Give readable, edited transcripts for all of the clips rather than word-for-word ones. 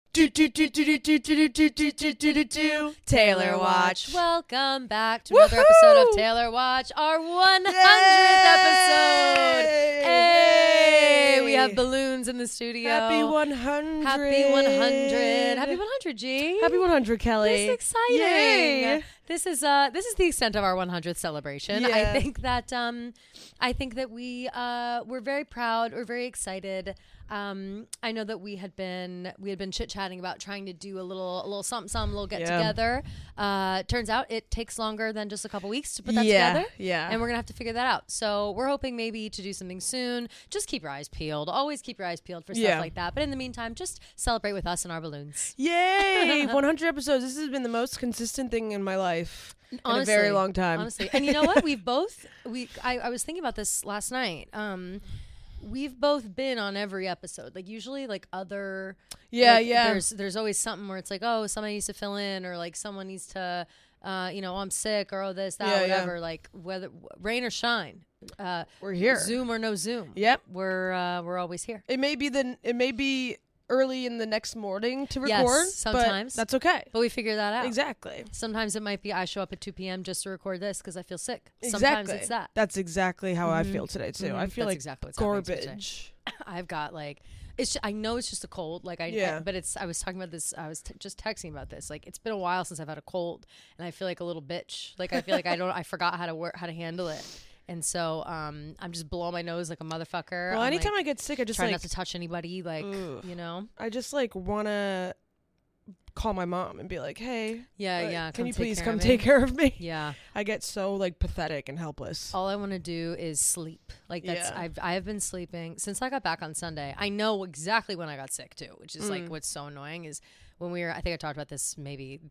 Taylor Watch. Welcome back to another episode of Taylor Watch, our 100th episode. Hey, we have balloons in the studio. Happy 100. Happy 100. Happy 100, G. Happy 100, Kelly. This is exciting. Yay. This is the extent of our 100th celebration. Yeah. I think that we're very proud. We're very excited. I know that we had been chit-chatting about trying to do a little something, a little get together. Turns out it takes longer than just a couple weeks to put that together. Yeah. And we're gonna have to figure that out. So we're hoping maybe to do something soon. Just keep your eyes peeled. Always keep your eyes peeled for stuff like that. But in the meantime, just celebrate with us and our balloons. Yay! 100 episodes. This has been the most consistent thing in my life Honestly, in a very long time. Honestly. And you know what? I was thinking about this last night. We've both been on every episode. Like usually like other there's always something where it's like, oh, somebody needs to fill in, or like someone needs to I'm sick, or this, that, whatever. Like whether rain or shine. We're here. Zoom or no Zoom. Yep. We're always here. It may be early in the next morning to record. Yes, sometimes. But that's okay. But we figure that out. Exactly. Sometimes it might be I show up at 2 p.m. just to record this because I feel sick. Exactly. Sometimes it's that. That's exactly how I feel today too. I feel That's like exactly what's happening to me today. garbage. I've got like I know it's just a cold, like but I was talking about this. I was just texting about this. Like it's been a while since I've had a cold, and I feel like a little bitch. Like I feel like I forgot how to handle it, and so I'm just blowing my nose like a motherfucker. Well, anytime I get sick, I just try not to touch anybody. Like I just like wanna call my mom and be like, hey, can you please come take care of me? Yeah. I get so like pathetic and helpless. All I want to do is sleep. Like that's I have been sleeping since I got back on Sunday. I know exactly when I got sick too, which is like what's so annoying is when we were, I think I talked about this maybe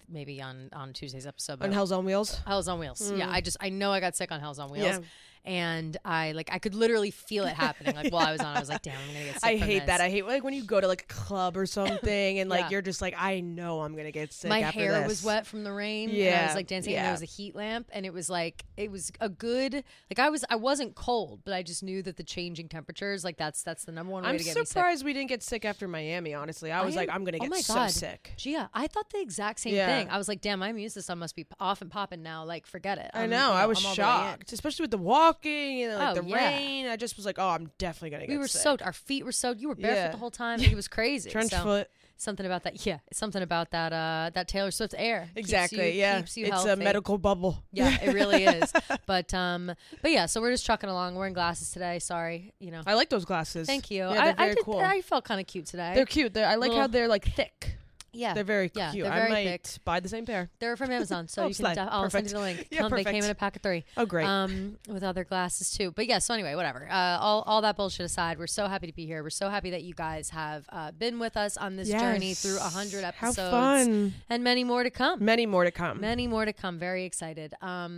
on Tuesday's episode. On Hell's on Wheels? Hell's on Wheels. Yeah. I know I got sick on Hell's on Wheels. Yeah. And I could literally feel it happening. Like while I was on, I was like, damn, I'm going to get sick. I hate that. I hate like when you go to like a club or something and like you're just like, I know I'm going to get sick. My after hair this. was wet from the rain. Yeah. And I was like dancing and there was a heat lamp. And it was like, it was a good, like I wasn't cold, but I just knew that the changing temperatures, like that's the number one way to get me sick. I'm surprised we didn't get sick after Miami, honestly. I was like, I'm going to get so sick. Gia, I thought the exact same thing. I was like, damn, my immune system must be off and popping now. Like, forget it. I know. I was shocked, especially with the walking and like the rain. I just was like, oh, I'm definitely going to get sick. We were soaked. Our feet were soaked. You were barefoot the whole time. It was crazy. Trench foot. Something about that. Yeah. Something about that Taylor Swift air. Exactly. Keeps you it's healthy. a medical bubble. Yeah, it really is. But yeah, so we're just trucking along. Wearing glasses today. Sorry. I like those glasses. Thank you. Yeah, they're very cool. I felt kind of cute today. They're cute. I like how they're like thick. Yeah. They're very cute. They're very I might thick. buy the same pair. They're from Amazon, so you can I'll send you the link. Yeah, They came in a pack of 3. Oh, great. With other glasses too. But yeah, so anyway, whatever. All that bullshit aside, we're so happy to be here. We're so happy that you guys have been with us on this journey through 100 episodes. How fun. And many more to come. Many more to come. Many more to come. Very excited.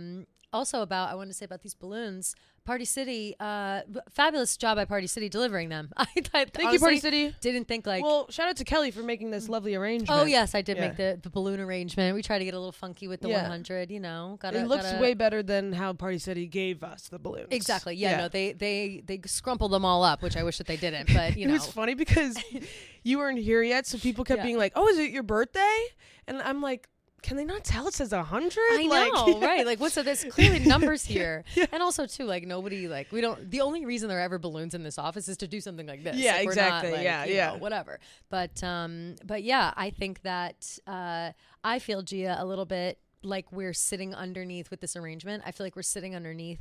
Also I wanted to say about these balloons. Party City, fabulous job by Party City delivering them. Thank you, Party City. Didn't think like. Well, shout out to Kelly for making this lovely arrangement. Oh yes, I did make the balloon arrangement. We tried to get a little funky with the 100. It looks way better than how Party City gave us the balloons. Exactly. Yeah. No, they scrumpled them all up, which I wish that they didn't. But it was funny because you weren't here yet, so people kept being like, "Oh, is it your birthday?" And I'm like, can they not tell it says 100? I know, right? Like, what's there's clearly numbers here, and also too, like nobody, like we don't. The only reason there are ever balloons in this office is to do something like this. Yeah, like, exactly. We're not, like, whatever. But yeah, I think that I feel, Gia, a little bit like we're sitting underneath with this arrangement. I feel like we're sitting underneath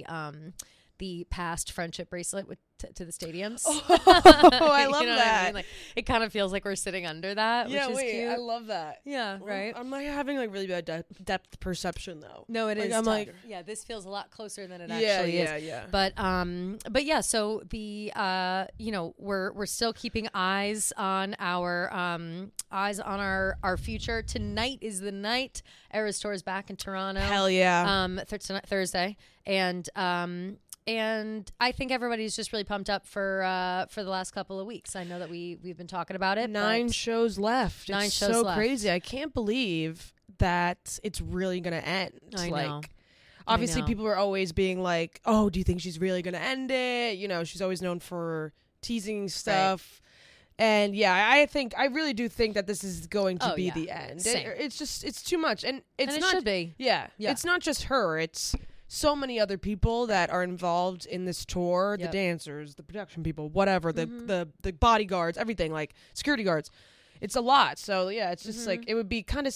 the past friendship bracelet to the stadiums. Oh, I love that. I mean? Like, it kind of feels like we're sitting under that, which is cute. I love that. Yeah, right. I'm like having like really bad depth perception though. No, it is. I'm like, yeah, this feels a lot closer than it actually is. Yeah. But yeah, so the we're still keeping eyes on our future. Tonight is the night. Eras Tour is back in Toronto. Hell yeah. Thursday, and I think everybody's just really pumped up for the last couple of weeks. I know that we've been talking about it. 9 shows left. Nine it's shows so left. Crazy. I can't believe that it's really gonna end. I know. Obviously, people are always being like, "Oh, do you think she's really gonna end it?" She's always known for teasing stuff. And yeah, I really do think that this is going to be the end. Same. It's too much, and it should be. Yeah, it's not just her. It's so many other people that are involved in this tour: the dancers, the production people, whatever, the bodyguards, everything, like security guards. It's a lot. So yeah, it's just like, it would be kind of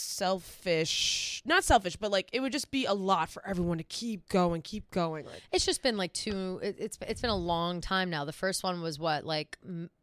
not selfish, but like it would just be a lot for everyone to keep going. Like, it's just been like it's been a long time now. The first one was what, like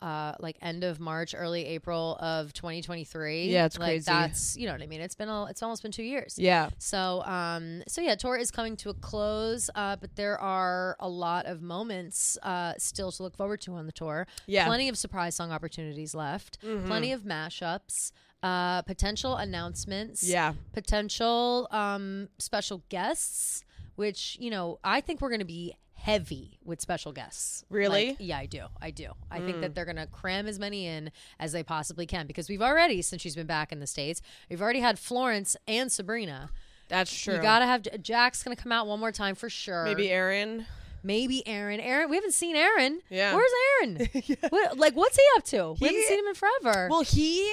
end of March, early April of 2023. Yeah, it's like, crazy. That's, you know what I mean? It's almost been 2 years. Yeah. So yeah, tour is coming to a close, but there are a lot of moments still to look forward to on the tour. Yeah. Plenty of surprise song opportunities left. Plenty of mashups, potential announcements, potential special guests, which, you know, I think we're going to be heavy with special guests. Really? Like, yeah, I do. I think that they're going to cram as many in as they possibly can, because we've already, since she's been back in the States, we've already had Florence and Sabrina. That's true. You got to have Jack's going to come out one more time for sure. Maybe Aaron. We haven't seen Aaron. Yeah. Where's Aaron? What's he up to? We haven't seen him in forever. Well, he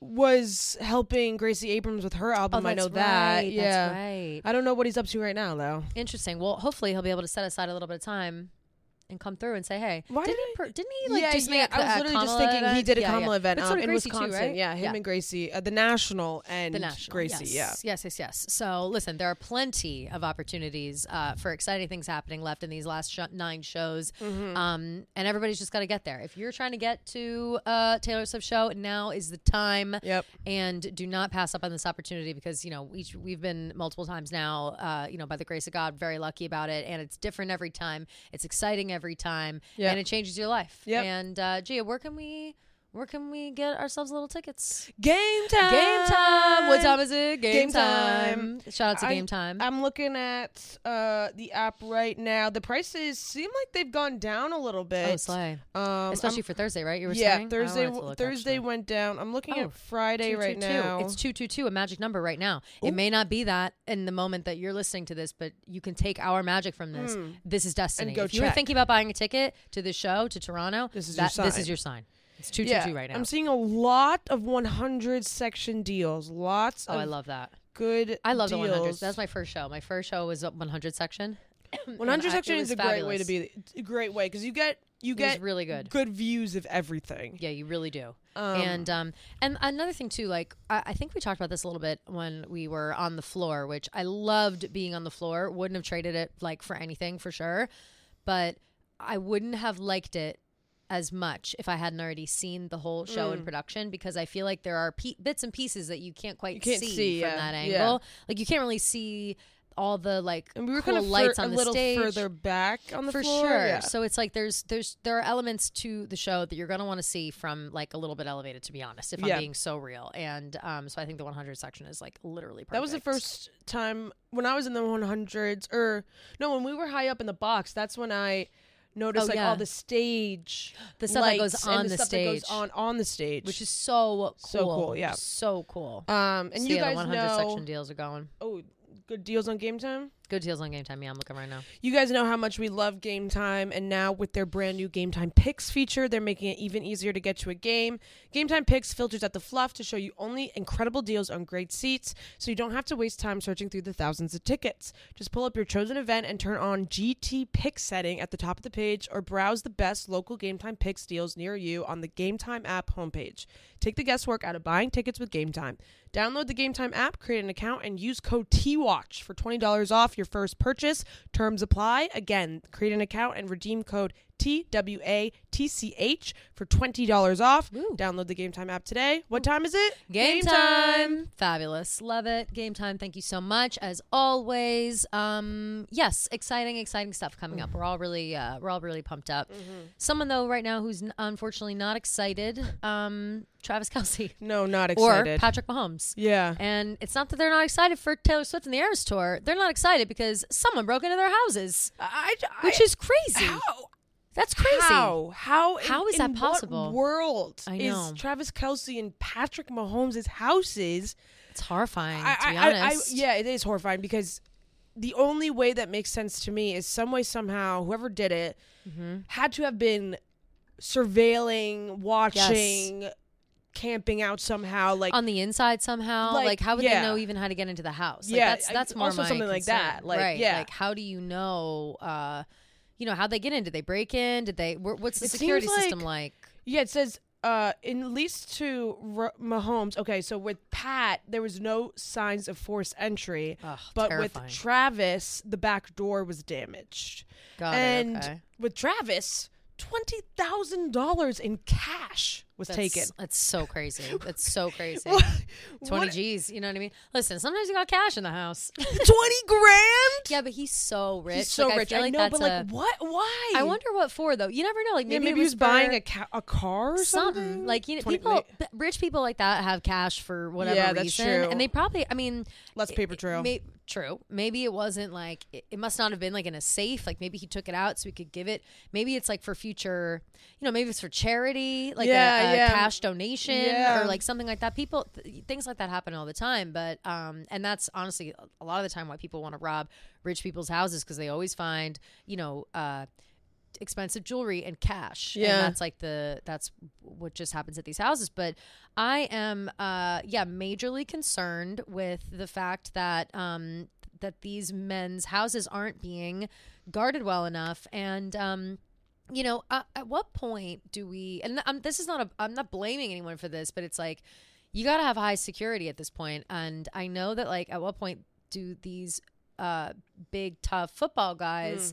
was helping Gracie Abrams with her album. I know that. Yeah. That's right. I don't know what he's up to right now, though. Interesting. Well, hopefully he'll be able to set aside a little bit of time and come through and say, hey. Why didn't he like just make I was literally just thinking event? He did a Kamala event but so did in Gracie Wisconsin. Too, right? Yeah, him and Gracie, the National and Gracie. Yes. So listen, there are plenty of opportunities for exciting things happening left in these last 9 shows, and everybody's just got to get there. If you're trying to get to Taylor Swift show, now is the time. Yep. And do not pass up on this opportunity, because, you know, we've been multiple times now, you know, by the grace of God, very lucky about it, and it's different every time. It's exciting every time, and it changes your life. Yep. And Gia, where can we get ourselves little tickets? Game time. What time is it? Game time. Shout out to Game Time. I'm looking at the app right now. The prices seem like they've gone down a little bit. Oh, slay. Especially for Thursday, right? You were saying? Thursday went down. I'm looking at Friday right now. It's 222, a magic number right now. Ooh. It may not be that in the moment that you're listening to this, but you can take our magic from this. This is destiny. And if you were thinking about buying a ticket to this show, to Toronto, this is your sign. It's 222 right now. I'm seeing a lot of 100 section deals. I love that. Good. I love deals. the 100s. That's my first show. My first show was 100 section. 100 section is a great way to be. A great way, because you get really good views of everything. Yeah, you really do. And another thing too, like I think we talked about this a little bit when we were on the floor, which I loved being on the floor. Wouldn't have traded it like for anything, for sure. But I wouldn't have liked it as much if I hadn't already seen the whole show in production, because I feel like there are bits and pieces that you can't quite see from that angle. Yeah. Like you can't really see all the like and we were cool kind of lights on a the little stage. further back on the for floor. Sure. Yeah. So it's like there are elements to the show that you're gonna want to see from like a little bit elevated, to be honest, if I'm being so real. And so I think the 100 section is like literally perfect. That was the first time when I was in the 100s, or no, when we were high up in the box. That's when I notice all the stage, the stuff that goes on the stage, that goes on the stage, which is so cool. Yeah, so cool. And so you guys the 100 know, section deals are going. Oh, good deals on Game Time. Good deals on Game Time. Yeah, I'm looking right now. You guys know how much we love Game Time, and now with their brand new Game Time Picks feature, they're making it even easier to get to a game. Game Time Picks filters out the fluff to show you only incredible deals on great seats, so you don't have to waste time searching through the thousands of tickets. Just pull up your chosen event and turn on GT Picks setting at the top of the page, or browse the best local Game Time Picks deals near you on the Game Time app homepage. Take the guesswork out of buying tickets with Game Time. Download the Game Time app, create an account, and use code TWATCH for $20 off your first purchase. Terms apply. Again, create an account and redeem code TWATCH for $20 off. Woo. Download the Game Time app today. What time is it? Game time. Fabulous. Love it. Game Time. Thank you so much. As always. Yes, exciting stuff coming up. We're all really pumped up. Someone though right now who's unfortunately not excited, Travis Kelce. No, not excited. Or Patrick Mahomes. Yeah. And it's not that they're not excited for Taylor Swift and the Eras Tour. They're not excited because someone broke into their houses, which is crazy. How? That's crazy. How is that possible? What world I know. is Travis Kelce and Patrick Mahomes' houses? It's horrifying, to be honest. Yeah, it is horrifying, because the only way that makes sense to me is some way, somehow, whoever did it had to have been surveilling, watching, camping out somehow, like on the inside somehow. Like how would they know even how to get into the house? Like, that's more also my something concern. like that. Like, right. Like how do you know? How'd they get in? Did they break in? Did they? What's the security system like? Yeah, it says. In least to Mahomes, okay, so with Pat, there was no signs of forced entry, but terrifying. with Travis, the back door was damaged. And with Travis, $20,000 in cash was taken. That's so crazy. That's so crazy. 20 G's, you know what I mean? Listen, sometimes you got cash in the house. 20 grand? Yeah, but he's so rich. He's so rich. I know, but like, what? Why? I wonder what for, though. You never know. Like maybe he was buying a car or something. Like, rich people like that have cash for whatever reason. That's true. And they probably, less paper trail. True. Maybe it wasn't like, it must not have been like in a safe. Like maybe he took it out so he could give it. Maybe it's like for future, maybe it's for charity, like a cash donation or like something like that. People, things like that happen all the time. But, and that's honestly a lot of the time why people want to rob rich people's houses, because they always find, expensive jewelry and cash. Yeah. And that's what just happens at these houses. But I am majorly concerned with the fact that that these men's houses aren't being guarded well enough. And at what point do we, and this is not I'm not blaming anyone for this, but it's like you got to have high security at this point. And I know that like at what point do these big tough football guys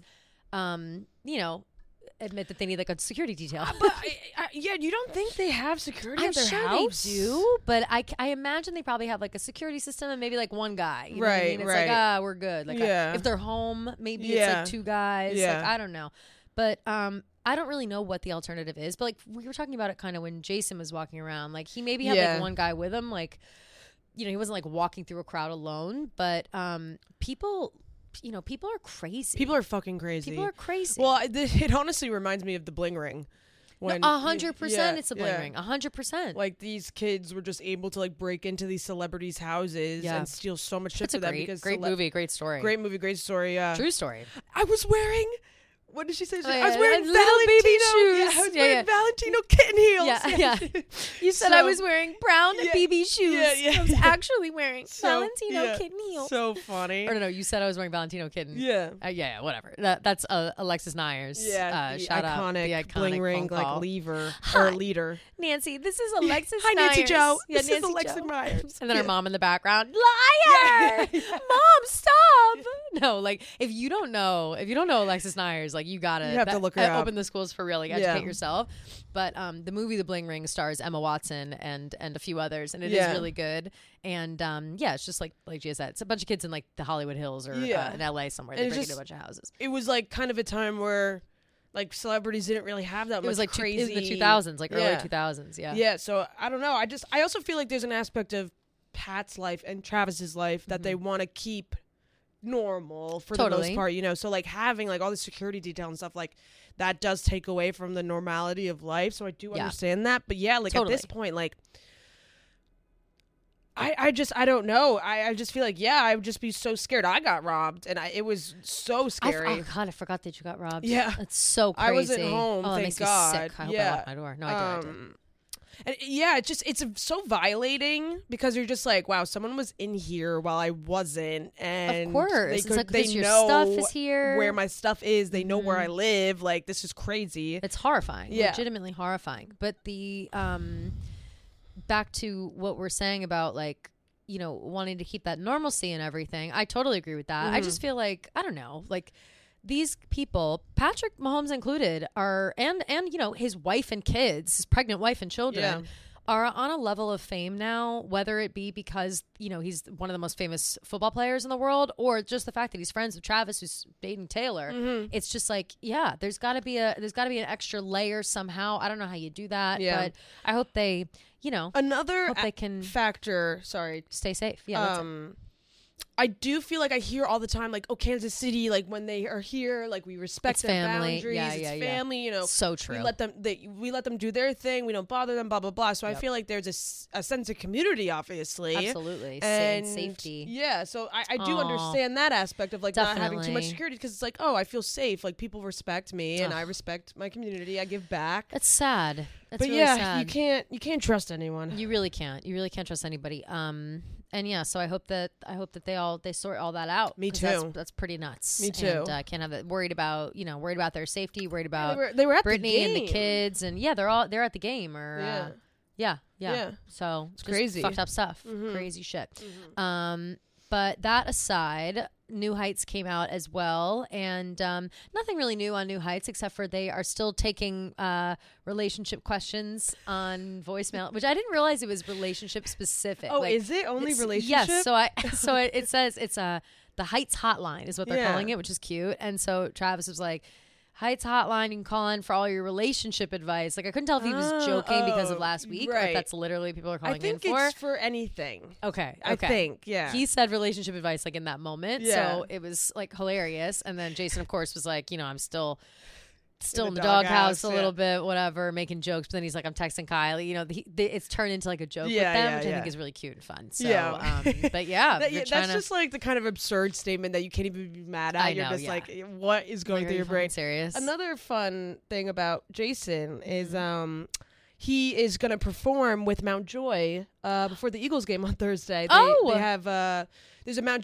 admit that they need like a security detail? But you don't think they have security at their house? They do, but I imagine they probably have like a security system and maybe like one guy. You know what I mean? It's like, we're good. Like if they're home, maybe it's like two guys. Yeah. Like I don't know. But I don't really know what the alternative is. But like we were talking about it kind of when Jason was walking around. Like he maybe had like one guy with him. Like, he wasn't like walking through a crowd alone. But people are crazy. People are fucking crazy. People are crazy. Well, it honestly reminds me of the bling ring. 100% it's a bling ring. 100%. Like these kids were just able to like break into these celebrities' houses and steal so much shit for them because great movie, great story. Great movie, great story. Yeah, true story. I was wearing. What did she say? I was wearing little baby shoes. Yeah, I was wearing Valentino kitten heels. Yeah. You said I was wearing brown BB shoes. I was actually wearing Valentino kitten heels. So funny. Or no, you said I was wearing Valentino kitten. Yeah. Whatever. That's Alexis Nyers. Yeah. Shout out. The iconic bling ring like lever or leader. Nancy, this is Alexis Hi, Nyers. Nancy Joe. Yeah, this is Alexis Myers. And then her mom in the background. Liar! Mom, stop! No, like if you don't know Alexis Nyers, like you have to look her up. Open the schools for real, like educate yourself. But the movie The Bling Ring stars Emma Watson and a few others, and it is really good. And it's just like Gia said, it's a bunch of kids in like the Hollywood Hills or in LA somewhere. They break into a bunch of houses. It was like kind of a time where like celebrities didn't really have that much. It was like crazy in the 2000s, like early 2000s. Yeah. So I don't know. I also feel like there's an aspect of Pat's life and Travis's life that they want to keep normal for the most part, so like having like all the security detail and stuff like that does take away from the normality of life, so I do understand that. But at this point, like I don't know. I just feel like I would just be so scared. I got robbed and it was so scary. I forgot that you got robbed. Yeah, it's so crazy. I wasn't home, thank makes God. Me sick. I hope I locked my door. No, I didn't. And it's so violating because you're just like, wow, someone was in here while I wasn't, and of course, they your know stuff is here, where my stuff is. They know where I live. Like this is crazy. It's horrifying, legitimately horrifying. But the back to what we're saying about like wanting to keep that normalcy and everything. I totally agree with that. I just feel like I don't know, like. These people, Patrick Mahomes included, are and his wife and kids, his pregnant wife and children, are on a level of fame now. Whether it be because he's one of the most famous football players in the world, or just the fact that he's friends with Travis, who's dating Taylor. It's just like there's got to be an extra layer somehow. I don't know how you do that, but I hope they another hope they can factor. Sorry, stay safe. I do feel like I hear all the time, like, oh, Kansas City, like when they are here, like we respect their boundaries. It's family, you know. So true. We let them do their thing. We don't bother them, blah, blah, blah. So I feel like there's a sense of community, obviously. Absolutely. And safety. Yeah. So I do understand that aspect of like not having too much security, because it's like, oh, I feel safe. Like people respect me and I respect my community. I give back. That's sad. That's but really yeah, sad. you can't trust anyone. You really can't. You really can't trust anybody. And yeah, so I hope that they sort all that out. Me too. That's pretty nuts. Me too. And can't have that worried about their safety, worried about they were at Brittany the game. and the kids, and they're at the game or yeah. So it's just crazy, fucked up stuff, crazy shit. But that aside, New Heights came out as well, and nothing really new on New Heights except for they are still taking relationship questions on voicemail, which I didn't realize it was relationship specific. Oh, is it only relationship? Yes. So it says it's the Heights hotline is what they're calling it, which is cute. And so Travis was like, Heights hotline, you can call in for all your relationship advice. Like I couldn't tell if he was joking because of last week or if that's literally what people are calling in for. I think it's for anything. Okay. I think, yeah. He said relationship advice like in that moment. Yeah. So it was like hilarious. And then Jason, of course, was like, I'm still in the doghouse a little bit, whatever, making jokes. But then he's like, I'm texting Kylie. it's turned into like a joke with them, which I think is really cute and fun. So, but yeah, that's just like the kind of absurd statement that you can't even be mad at. You're just like, what is going through your brain? Serious. Another fun thing about Jason is he is going to perform with Mount Joy before the Eagles game on Thursday. They have there's a Mount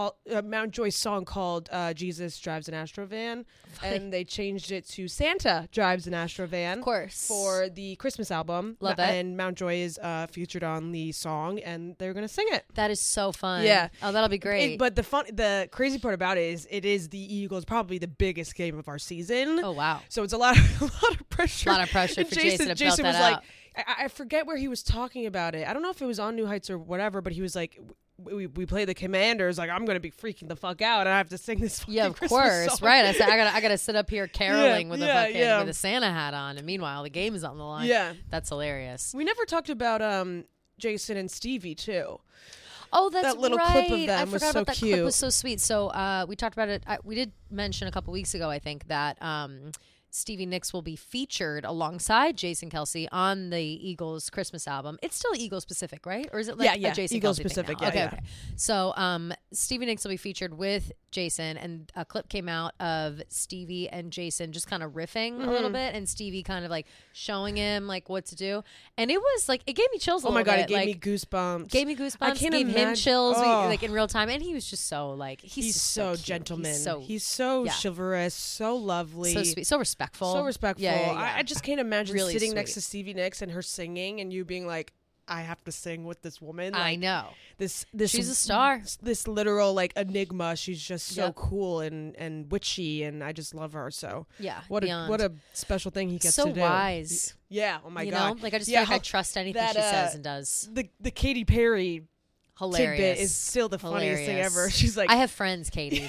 Joy song called Jesus Drives an Astrovan, and they changed it to Santa Drives an Astrovan, of course, for the Christmas album. Love that. And Mount Joy is featured on the song, and they're gonna sing it. That is so fun. Yeah. Oh, that'll be great. But the crazy part about it is the Eagles, probably the biggest game of our season. Oh wow. So it's a lot of pressure. A lot of pressure for Jason to belt that was out. Like, I forget where he was talking about it. I don't know if it was on New Heights or whatever, but he was like, we play the Commanders, like I'm gonna be freaking the fuck out and I have to sing this fucking of Christmas course song. Right. I said I gotta sit up here caroling with a Santa hat on, and meanwhile the game is on the line. That's hilarious. We never talked about Jason and Stevie too. Oh, that's that little right. clip of them was so that cute. Clip was so sweet. So we talked about it. We did mention a couple weeks ago, I think, that Stevie Nicks will be featured alongside Jason Kelce on the Eagles Christmas album. It's still Eagles specific, right? Or is it like a Jason Eagles Kelce specific? Thing now? Okay. So Stevie Nicks will be featured with Jason, and a clip came out of Stevie and Jason just kind of riffing a little bit, and Stevie kind of like showing him like what to do, and it was like, it gave me chills. Oh my god, bit. it gave me goosebumps. I gave him chills like in real time, and he was just so like he's so gentleman. He's so chivalrous, so lovely, so sweet, so respectful. Yeah. I just can't imagine really sitting sweet. next to Stevie Nicks and her singing, and you being like, I have to sing with this woman. Like, I know. This she's a star. This literal like enigma. She's just so cool and witchy, and I just love her. So what a special thing he gets to do. So wise. Yeah. Oh my god. Know? Like I just feel like I trust anything she says and does. The Katy Perry hilarious tidbit is still the funniest thing ever. She's like, I have friends, Katie.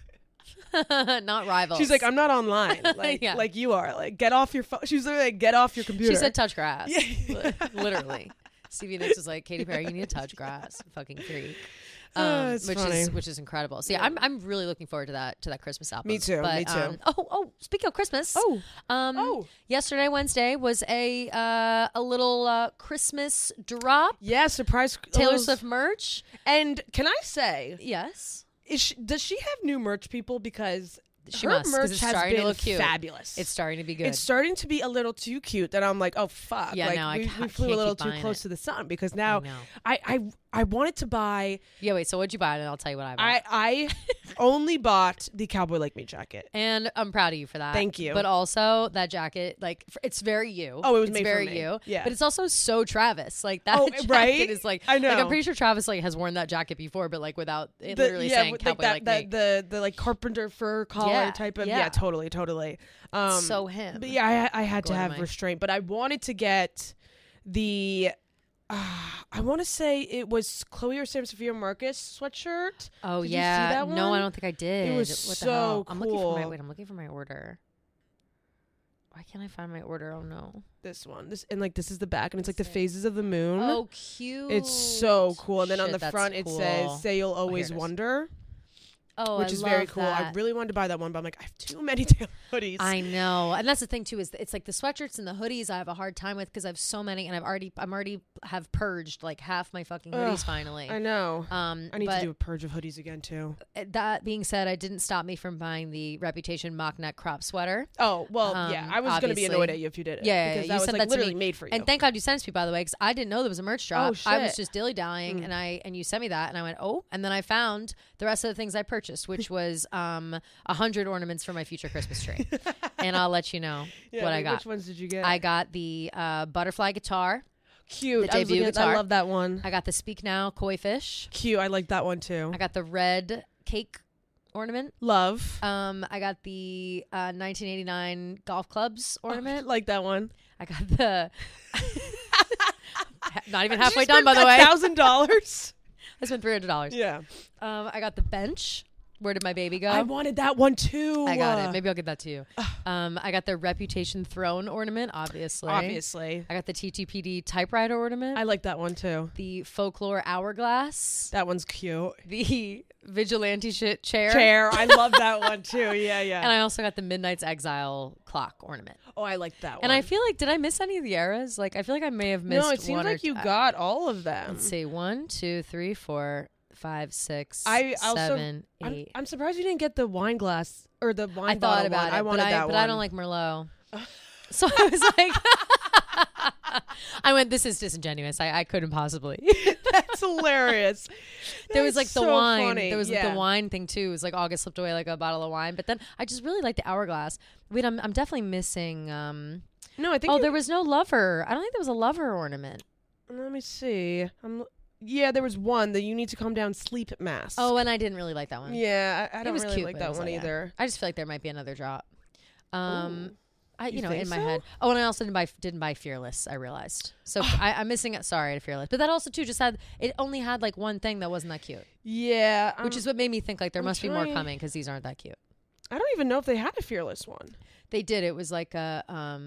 Not rivals. She's like, I'm not online, like you are. Like, get off your phone. She was like, get off your computer. She said, touch grass. Yeah. Literally. Stevie Nicks was like, Katy Perry, you need to touch grass. Fucking freak. Which is incredible. So yeah, I'm really looking forward to that Christmas album. Me too. Me too. Speaking of Christmas. Yesterday, Wednesday, was a little Christmas drop. Yeah, surprise Taylor Swift merch. And can I say, yes. Does she have new merch, people? Because she her must, merch it's has starting been to look cute. Fabulous. It's starting to be good. It's starting to be a little too cute that I'm like, oh fuck. Yeah, like, no, we flew a little too close to the sun, because now I wanted to buy. Yeah, wait. So what'd you buy? And I'll tell you what I bought. I only bought the Cowboy Like Me jacket, and I'm proud of you for that. Thank you. But also that jacket, like, it's very you. Oh, it was made very for me. You. Yeah, but it's also so Travis. Like that jacket is like, I know. Like, I'm pretty sure Travis like has worn that jacket before, but like without it literally saying Cowboy Like Me. The like carpenter fur collar type of totally. So him. But yeah, I had to have restraint, but I wanted to get the. I want to say it was Chloe or Sam Sophia Marcus sweatshirt. Oh, did yeah. you see that one? No, I don't think I did. It was what so the hell? cool. I'm looking for my order. Why Why can't I find my order? Oh no. This one. This is the back, and it's like the phases of the moon. Oh, cute. It's so cool. And then on the that's front cool. it says, "Say you'll always here it is. wonder." Oh, which I is love very cool. that. I really wanted to buy that one, but I'm like, I have too many Taylor hoodies. I know, and that's the thing too. Is it's like the sweatshirts and the hoodies I have a hard time with because I have so many, and I'm already have purged like half my fucking hoodies finally. I know. I need to do a purge of hoodies again too. That being said, it didn't stop me from buying the Reputation mock neck crop sweater. Oh well, yeah. I was going to be annoyed at you if you did it. Yeah, because you that was sent like that to literally me. made for you. And thank God you sent it to me, by the way, because I didn't know there was a merch drop. Oh, shit. I was just dilly dallying, and you sent me that, and I went, oh, and then I found the rest of the things I purchased, which was 100 ornaments for my future Christmas tree. And I'll let you know what I got. Which ones did you get? I got the butterfly guitar. Cute. The debut guitar. I love that one. I got the Speak Now koi fish. Cute. I like that one too. I got the red cake ornament. Love. I got the 1989 golf clubs ornament. Like that one. I got the not even halfway done, by the way. $1,000. I spent $300. Yeah. I got the bench. Where did my baby go? I wanted that one too. I got it. Maybe I'll give that to you. I got the Reputation throne ornament, obviously. Obviously. I got the TTPD typewriter ornament. I like that one too. The folklore hourglass. That one's cute. The vigilante shit chair. I love that one too. Yeah, yeah. And I also got the Midnight's Exile clock ornament. Oh, I like that one. And I feel like, did I miss any of the eras? Like, I feel like I may have missed one. No, it seems like you got all of them. Let's see. 1, 2, 3, 4, 5, 6, 7, 8. I'm surprised you didn't get the wine glass or the wine I bottle thought about one. it. I wanted that one. But I don't like Merlot. So I was like, I went, this is disingenuous. I couldn't possibly. That's hilarious. There was like the so wine. funny. There was like the wine thing too. It was like August slipped away like a bottle of wine. But then I just really like the hourglass. Wait, I'm definitely missing. No, I think. There was no lover. I don't think there was a lover ornament. Let me see. Yeah, there was one, the "You Need to Calm Down" sleep mask. Oh, and I didn't really like that one. Yeah, I don't really cute, like that one either. I just feel like there might be another drop. In think my so? head. Oh, and I also didn't buy Fearless. I realized. So I'm missing it. Sorry to Fearless, but that also too it only had like one thing that wasn't that cute. Yeah, which is what made me think like there must be more coming because these aren't that cute. I don't even know if they had a Fearless one. They did. It was like a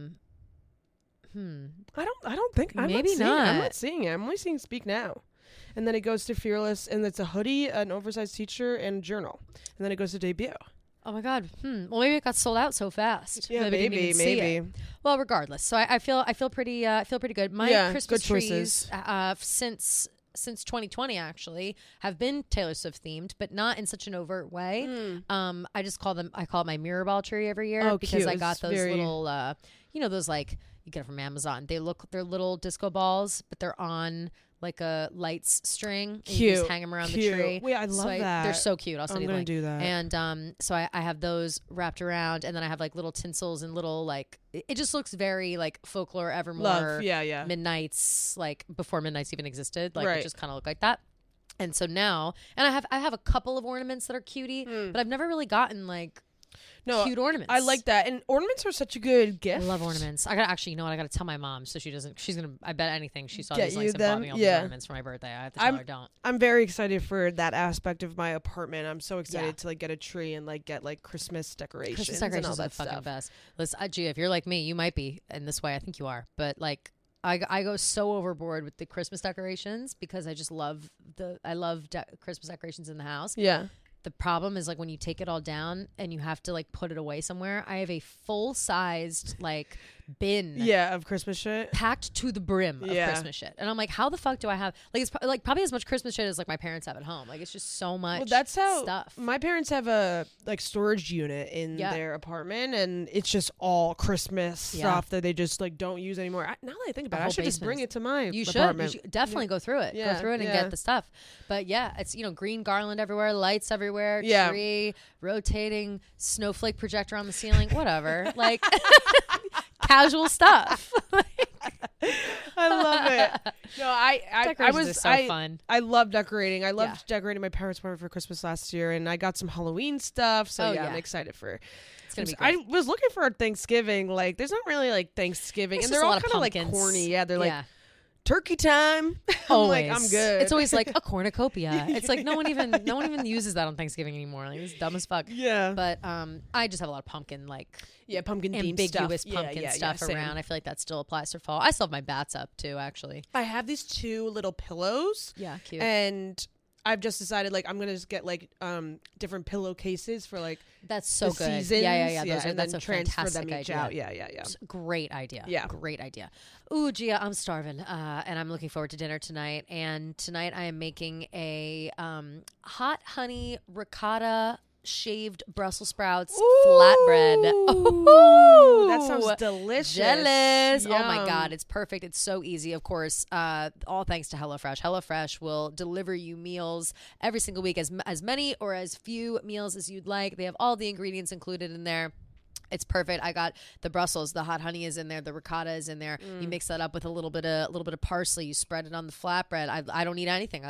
I don't think. Maybe not. I'm not seeing it. I'm only seeing Speak Now. And then it goes to Fearless, and it's a hoodie, an oversized t-shirt, and a journal. And then it goes to Debut. Oh my God. Well, maybe it got sold out so fast. Yeah, maybe. Well, regardless. So I feel pretty good. My Christmas good choices. trees since 2020 actually have been Taylor Swift themed, but not in such an overt way. I call it my mirror ball tree every year because cute. I got those little those like you get it from Amazon. They're little disco balls, but they're on like a lights string. Cute. You just hang them around the tree. Wait, I love that. They're so cute. I'll send you the link. I'm gonna do that. And so I have those wrapped around, and then I have like little tinsels and little like it just looks very like folklore Evermore. Love. Yeah. Midnights, like before Midnights even existed. Like right. it just kind of looked like that. And so now, and I have a couple of ornaments that are cutie, but I've never really gotten like cute ornaments. I like that, and ornaments are such a good gift. I love ornaments. I gotta tell my mom so she doesn't. She's gonna. I bet anything she saw Get these links and bought me all these ornaments for my birthday. I have to tell her don't. I'm very excited for that aspect of my apartment. I'm so excited to like get a tree and like get like Christmas decorations. Christmas decorations are the fucking best. Listen, Gia, if you're like me, you might be in this way. I think you are, but like. I go so overboard with the Christmas decorations because I just love Christmas decorations in the house. Yeah. The problem is like when you take it all down and you have to like put it away somewhere. I have a full-sized like bin of Christmas shit packed to the brim of Christmas shit, and I'm like, how the fuck do I have like it's like probably as much Christmas shit as like my parents have at home. Like it's just so much. Well, that's how stuff. My parents have a like storage unit in their apartment, and it's just all Christmas stuff that they just like don't use anymore. Now that I think about it, I should just bring it to my apartment. You should definitely go through it. Go through it and get the stuff. But yeah, it's green garland everywhere, lights everywhere, tree, rotating snowflake projector on the ceiling, whatever. Like casual stuff. I love it. No, I was so fun. I love decorating. I loved decorating my parents' apartment for Christmas last year, and I got some Halloween stuff. So I'm excited for. It's gonna be great. I was looking for Thanksgiving. Like, there's not really like Thanksgiving, It's and they're all kind of like corny. Yeah, they're like turkey time. I'm like, I'm good. It's always like a cornucopia. It's like no one even uses that on Thanksgiving anymore. Like it's dumb as fuck. Yeah. But I just have a lot of pumpkin pumpkin ambiguous pumpkin stuff around. I feel like that still applies for fall. I still have my bats up too, actually. I have these 2 little pillows. Yeah, cute. And I've just decided like I'm gonna just get like different pillowcases for like that's so the good. Seasons. Yeah. That's a fantastic idea. Each out. Yeah. Great idea. Yeah, great idea. Ooh, Gia, I'm starving, and I'm looking forward to dinner tonight. And tonight I am making a hot honey ricotta shaved Brussels sprouts flatbread. Ooh, that sounds delicious. Jealous. Yum. Oh my God, it's perfect. It's so easy. Of course, all thanks to HelloFresh. HelloFresh will deliver you meals every single week, as many or as few meals as you'd like. They have all the ingredients included in there. It's perfect. I got the Brussels, the hot honey is in there, the ricotta is in there. You mix that up with a little bit of parsley. You spread it on the flatbread. I don't need anything.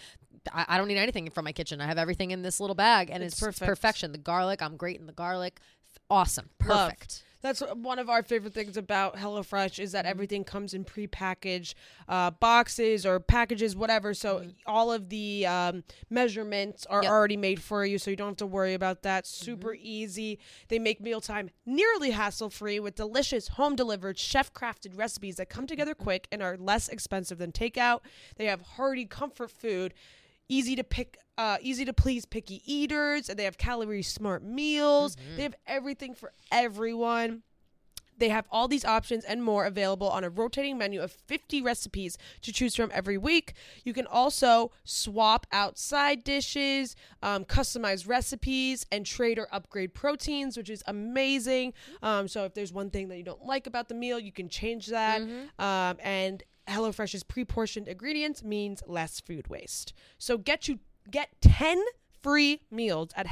I don't need anything from my kitchen. I have everything in this little bag, and it's perfection. The garlic, I'm great in the garlic. Awesome. Perfect. Love. That's one of our favorite things about HelloFresh is that everything comes in prepackaged boxes or packages, whatever. So all of the measurements are already made for you, so you don't have to worry about that. Super easy. They make mealtime nearly hassle-free with delicious home-delivered, chef-crafted recipes that come together quick and are less expensive than takeout. They have hearty comfort food. Easy to please picky eaters, and they have calorie smart meals. They have everything for everyone. They have all these options and more available on a rotating menu of 50 recipes to choose from every week. You can also swap out side dishes, customize recipes, and trade or upgrade proteins, which is amazing. So if there's one thing that you don't like about the meal, you can change that. And HelloFresh's pre-portioned ingredients means less food waste. So get 10 free meals at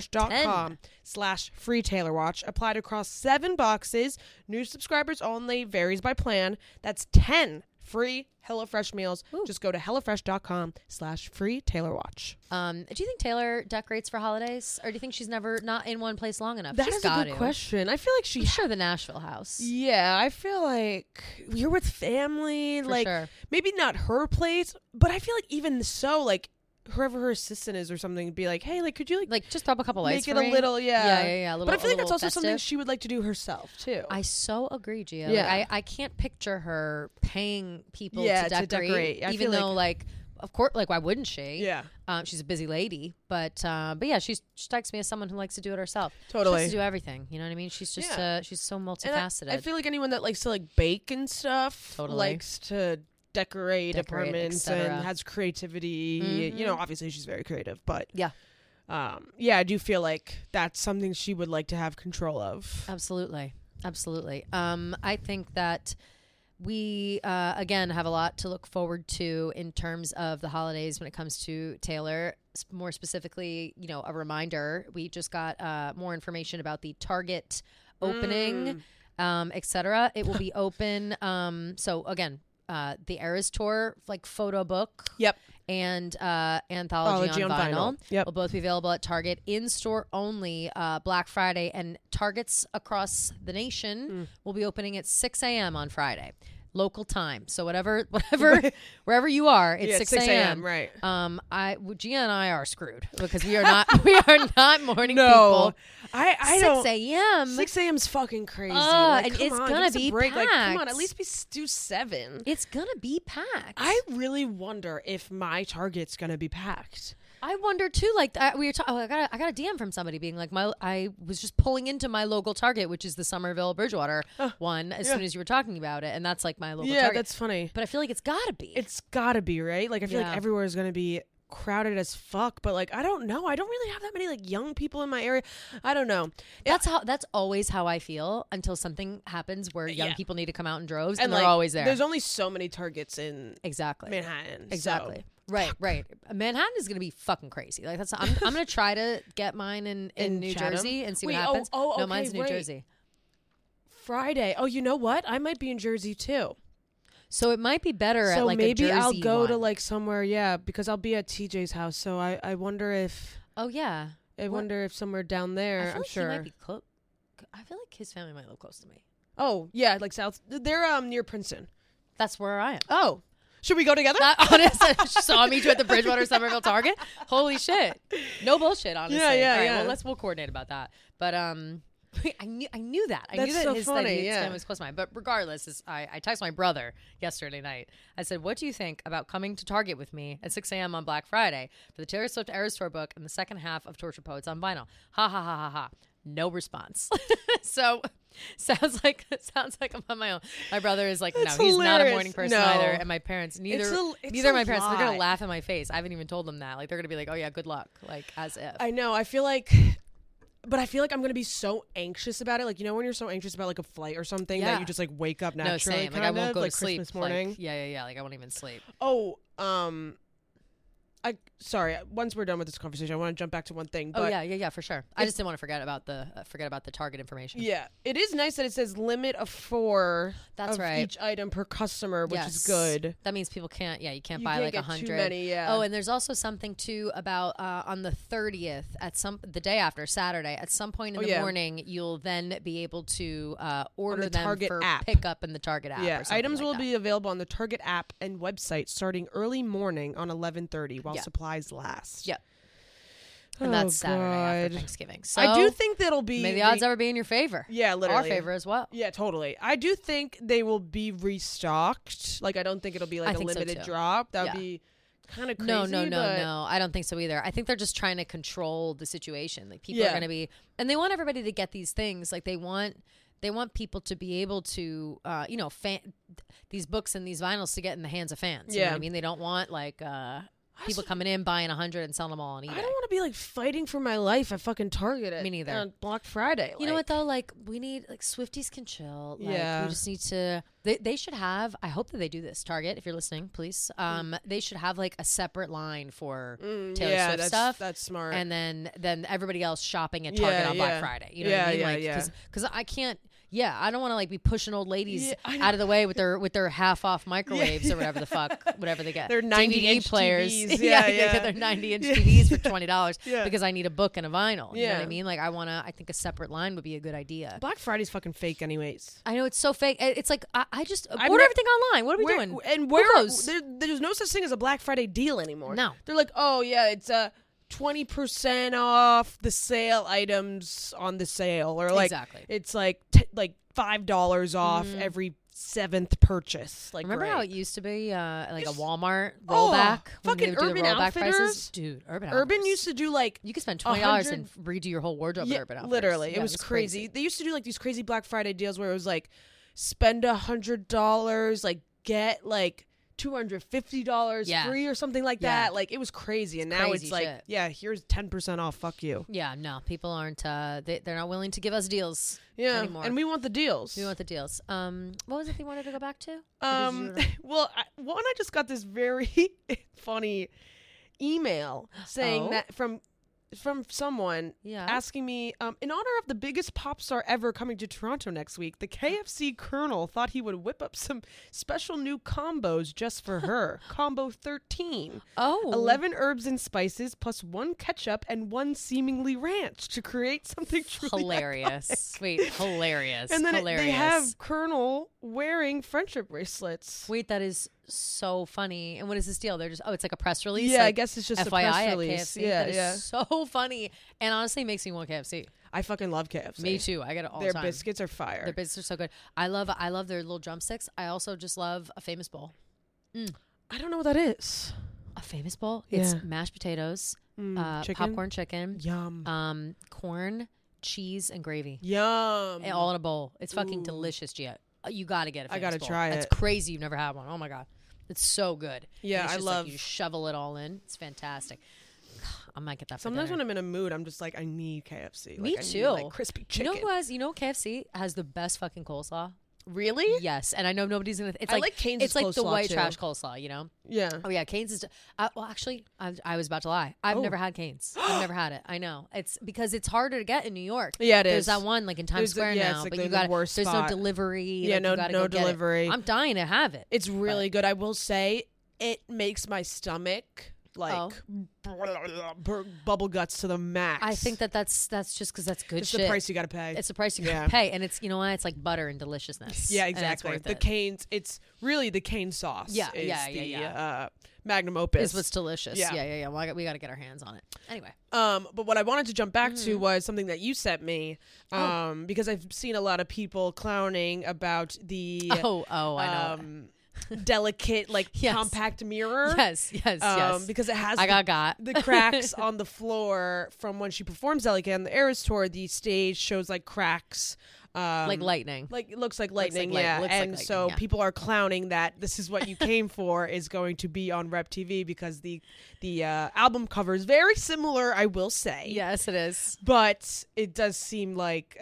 HelloFresh.com/free TaylorWatch. Applied across 7 boxes. New subscribers only. Varies by plan. That's 10 free HelloFresh meals. Ooh. Just go to HelloFresh.com/free TaylorWatch. Do you think Taylor decorates for holidays, or do you think she's never not in one place long enough? That is a good question. I feel like I'm sure the Nashville house. Yeah, I feel like you're with family. For like sure. Maybe not her place, but I feel like even so, like whoever her assistant is or something, be like, hey, like could you like just throw up a couple lights, make it a little, yeah. But I feel like that's also something she would like to do herself too. I so agree, Gia. Yeah, like, I can't picture her paying people to decorate even though like of course, like why wouldn't she? Yeah, she's a busy lady, but yeah, she strikes me as someone who likes to do it herself. Totally, she likes to do everything. You know what I mean? She's just she's so multifaceted. I feel like anyone that likes to like bake and stuff likes to decorate apartments and has creativity. You know, obviously she's very creative, but I do feel like that's something she would like to have control of. Absolutely. I think that we again have a lot to look forward to in terms of the holidays when it comes to Taylor. More specifically, you know, a reminder, we just got more information about the Target opening, etc. It will be open. So again, the Eras Tour like photo book and Anthology on vinyl will both be available at Target, in store only, Black Friday, and Targets across the nation will be opening at 6 a.m. on Friday local time. So whatever wherever you are, it's 6 a.m. Right. Gia and I are screwed because we are not morning people. I 6 a.m. 6 a.m. is fucking crazy. And it's gonna be packed. Like, come on, at least we do 7. It's gonna be packed. I really wonder if my Target's gonna be packed. I wonder too. Like we were talking. I got a DM from somebody being like, I was just pulling into my local Target, which is the Somerville Bridgewater one, as soon as you were talking about it, and that's like my local Target. Yeah, that's funny. But I feel like it's gotta be. It's gotta be, right? Like I feel like everywhere is gonna be crowded as fuck, but like I don't know. I don't really have that many like young people in my area. I don't know. That's always how I feel until something happens where young people need to come out in droves, and like, they're always there. There's only so many Targets in Manhattan. Exactly. So. Right. Manhattan is going to be fucking crazy. Like I'm going to try to get mine in New Jersey and see what happens. Okay, mine's New Jersey. Friday. Oh, you know what? I might be in Jersey too. So it might be better at like maybe a Jersey I'll go one. to like somewhere, because I'll be at TJ's house. So I wonder if. Oh yeah. I wonder if somewhere down there. I'm sure. He might be I feel like his family might live close to me. Oh yeah, like south. They're near Princeton. That's where I am. Oh. Should we go together? Honestly, saw me too at the Bridgewater Somerville Target. Holy shit. No bullshit, honestly. Yeah. Well, we'll coordinate about that. But I knew that. I knew that so his funny, family was close to mine. But regardless, I texted my brother yesterday night. I said, "What do you think about coming to Target with me at 6 a.m. on Black Friday for the Taylor Swift Eras Tour book and the second half of Torture Poets on vinyl?" Ha ha ha ha ha. No response. So sounds like I'm on my own. My brother is like, That's no, he's hilarious. not a morning person either. And my parents, neither of my parents, they're gonna laugh in my face. I haven't even told them that. Like they're gonna be like, "Oh yeah, good luck." Like as if. I know. I feel like I'm gonna be so anxious about it. Like, you know, when you're so anxious about like a flight or something that you just like wake up naturally. No, same. Like I won't go to sleep. Christmas morning. Like, yeah. Like I won't even sleep. Oh, sorry. Once we're done with this conversation, I want to jump back to one thing. But yeah, for sure. I just didn't want to forget about the Target information. Yeah, it is nice that it says limit of 4. That's of right. Each item per customer, which is good. That means people can't. Yeah, you can't buy like 100. Too many, yeah. Oh, and there's also something too about on the 30th the day after Saturday at some point in the morning you'll then be able to order them Target for app. pickup in the Target app. Yeah, items like will that. be available on the Target app and website starting early morning on 11:30 while supplies last. Yep. And that's Saturday after Thanksgiving. So I do think that'll be... May the odds ever be in your favor. Yeah, literally. Our favor as well. Yeah, totally. I do think they will be restocked. Like, I don't think it'll be like a limited drop. That would be kind of crazy. No. I don't think so either. I think they're just trying to control the situation. Like, people are going to be... And they want everybody to get these things. Like, they want people to be able to, these books and these vinyls to get in the hands of fans. You know what I mean? They don't want, like... people coming in, buying 100 and selling them all on eBay. I don't want to be like fighting for my life at fucking Target. Me neither. On Black Friday. You know what though? Like we need Swifties can chill. Like, we just need to. They should have. I hope that they do this. Target, if you're listening, please. They should have like a separate line for Taylor Swift stuff. That's smart. And then everybody else shopping at Target on Black Friday. You know what I mean? Like, because I can't. Yeah, I don't want to like be pushing old ladies out of the way with their half off microwaves or whatever the fuck, whatever they get. Their 90-inch players. TVs. They get their 90-inch TVs for $20 because I need a book and a vinyl. You know what I mean? Like I think a separate line would be a good idea. Black Friday's fucking fake anyways. I know, it's so fake. It's like I just order everything online. What are we doing? And there's no such thing as a Black Friday deal anymore. No. They're like, oh yeah, it's 20% off the sale items on the sale, or like it's like $5 off every 7th purchase. Like, remember how it used to be like a Walmart rollback? Fucking Urban Outfitters, prices? Dude. Urban used to do like you could spend $20 and redo your whole wardrobe at Urban Outfitters. Literally, it was crazy. They used to do like these crazy Black Friday deals where it was like spend $100, like get like $250 free or something like that. Like, it was crazy. And now it's like, here's 10% off. Fuck you. Yeah, no, people aren't, they're not willing to give us deals anymore. And we want the deals. What was it they wanted to go back to? Well, I just got this very funny email saying that from someone asking me, in honor of the biggest pop star ever coming to Toronto next week, the KFC Colonel thought he would whip up some special new combos just for her. Combo 13. 11 herbs and spices plus 1 ketchup and 1 seemingly ranch to create something truly hilarious. Iconic. Wait, hilarious. And then they have Colonel wearing friendship bracelets. Wait, that is so funny. And what is this deal? They're just it's like a press release. Yeah, like, I guess it's just FYI a press at release. KFC. That is so funny, and honestly makes me want KFC. I fucking love KFC. Me too. I get it all the time. Their biscuits are fire. Their biscuits are so good. I love their little drumsticks. I also just love a Famous Bowl. I don't know what that is. A Famous Bowl? It's mashed potatoes, popcorn chicken, yum, corn, cheese, and gravy. Yum. All in a bowl. It's fucking delicious, Gia. You got to get a Famous Bowl. I got to try it. It's crazy you've never had one. Oh my God. It's so good. Yeah, I love. Like you shovel it all in. It's fantastic. I might get that. Sometimes when I'm in a mood, I'm just like, I need KFC. Me like, too. I need, like, crispy chicken. You know, KFC has the best fucking coleslaw. Really? Yes, and I know nobody's gonna. It's I like Cane's. It's like the white too. trash coleslaw, you know. Yeah. Oh yeah, Cane's is. Well, actually, I was about to lie. I've never had Cane's. I've never had it. I know it's because it's harder to get in New York. Yeah, it is. There's that one like in Times Square now, like but you got there's no delivery. Yeah, like, no delivery. I'm dying to have it. It's really good. I will say it makes my stomach like bubble guts to the max. I think that's just because that's good it's shit. the price you gotta pay. It's the price you gotta pay, and it's, you know what, it's like butter and deliciousness. Yeah, exactly. The Cane's, it's really the Cane sauce. Yeah. Magnum opus is what's delicious. Yeah. Well, we got to get our hands on it. Anyway. But what I wanted to jump back to was something that you sent me, because I've seen a lot of people clowning about the I know. Delicate, like compact mirror. Yes. Because it has I got the cracks on the floor from when she performs Delicate on the Eras tour. The stage shows like cracks. Like lightning. Like it looks like lightning, people are clowning that this is what you came for is going to be on Rep TV because the album cover is very similar, I will say. Yes, it is. But it does seem like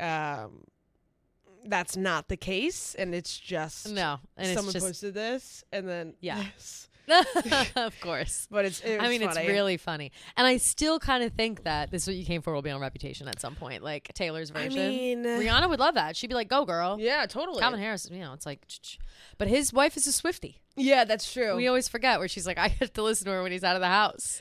that's not the case, and it's just and someone posted this, and then yes. Of course. But it's funny. It's really funny. And I still kind of think that This Is What You Came For will be on Reputation at some point, like Taylor's version. I mean, Rihanna would love that. She'd be like, go girl. Yeah, totally. Calvin Harris, it's like, but his wife is a Swiftie. Yeah, that's true. We always forget where she's like, I have to listen to her when he's out of the house.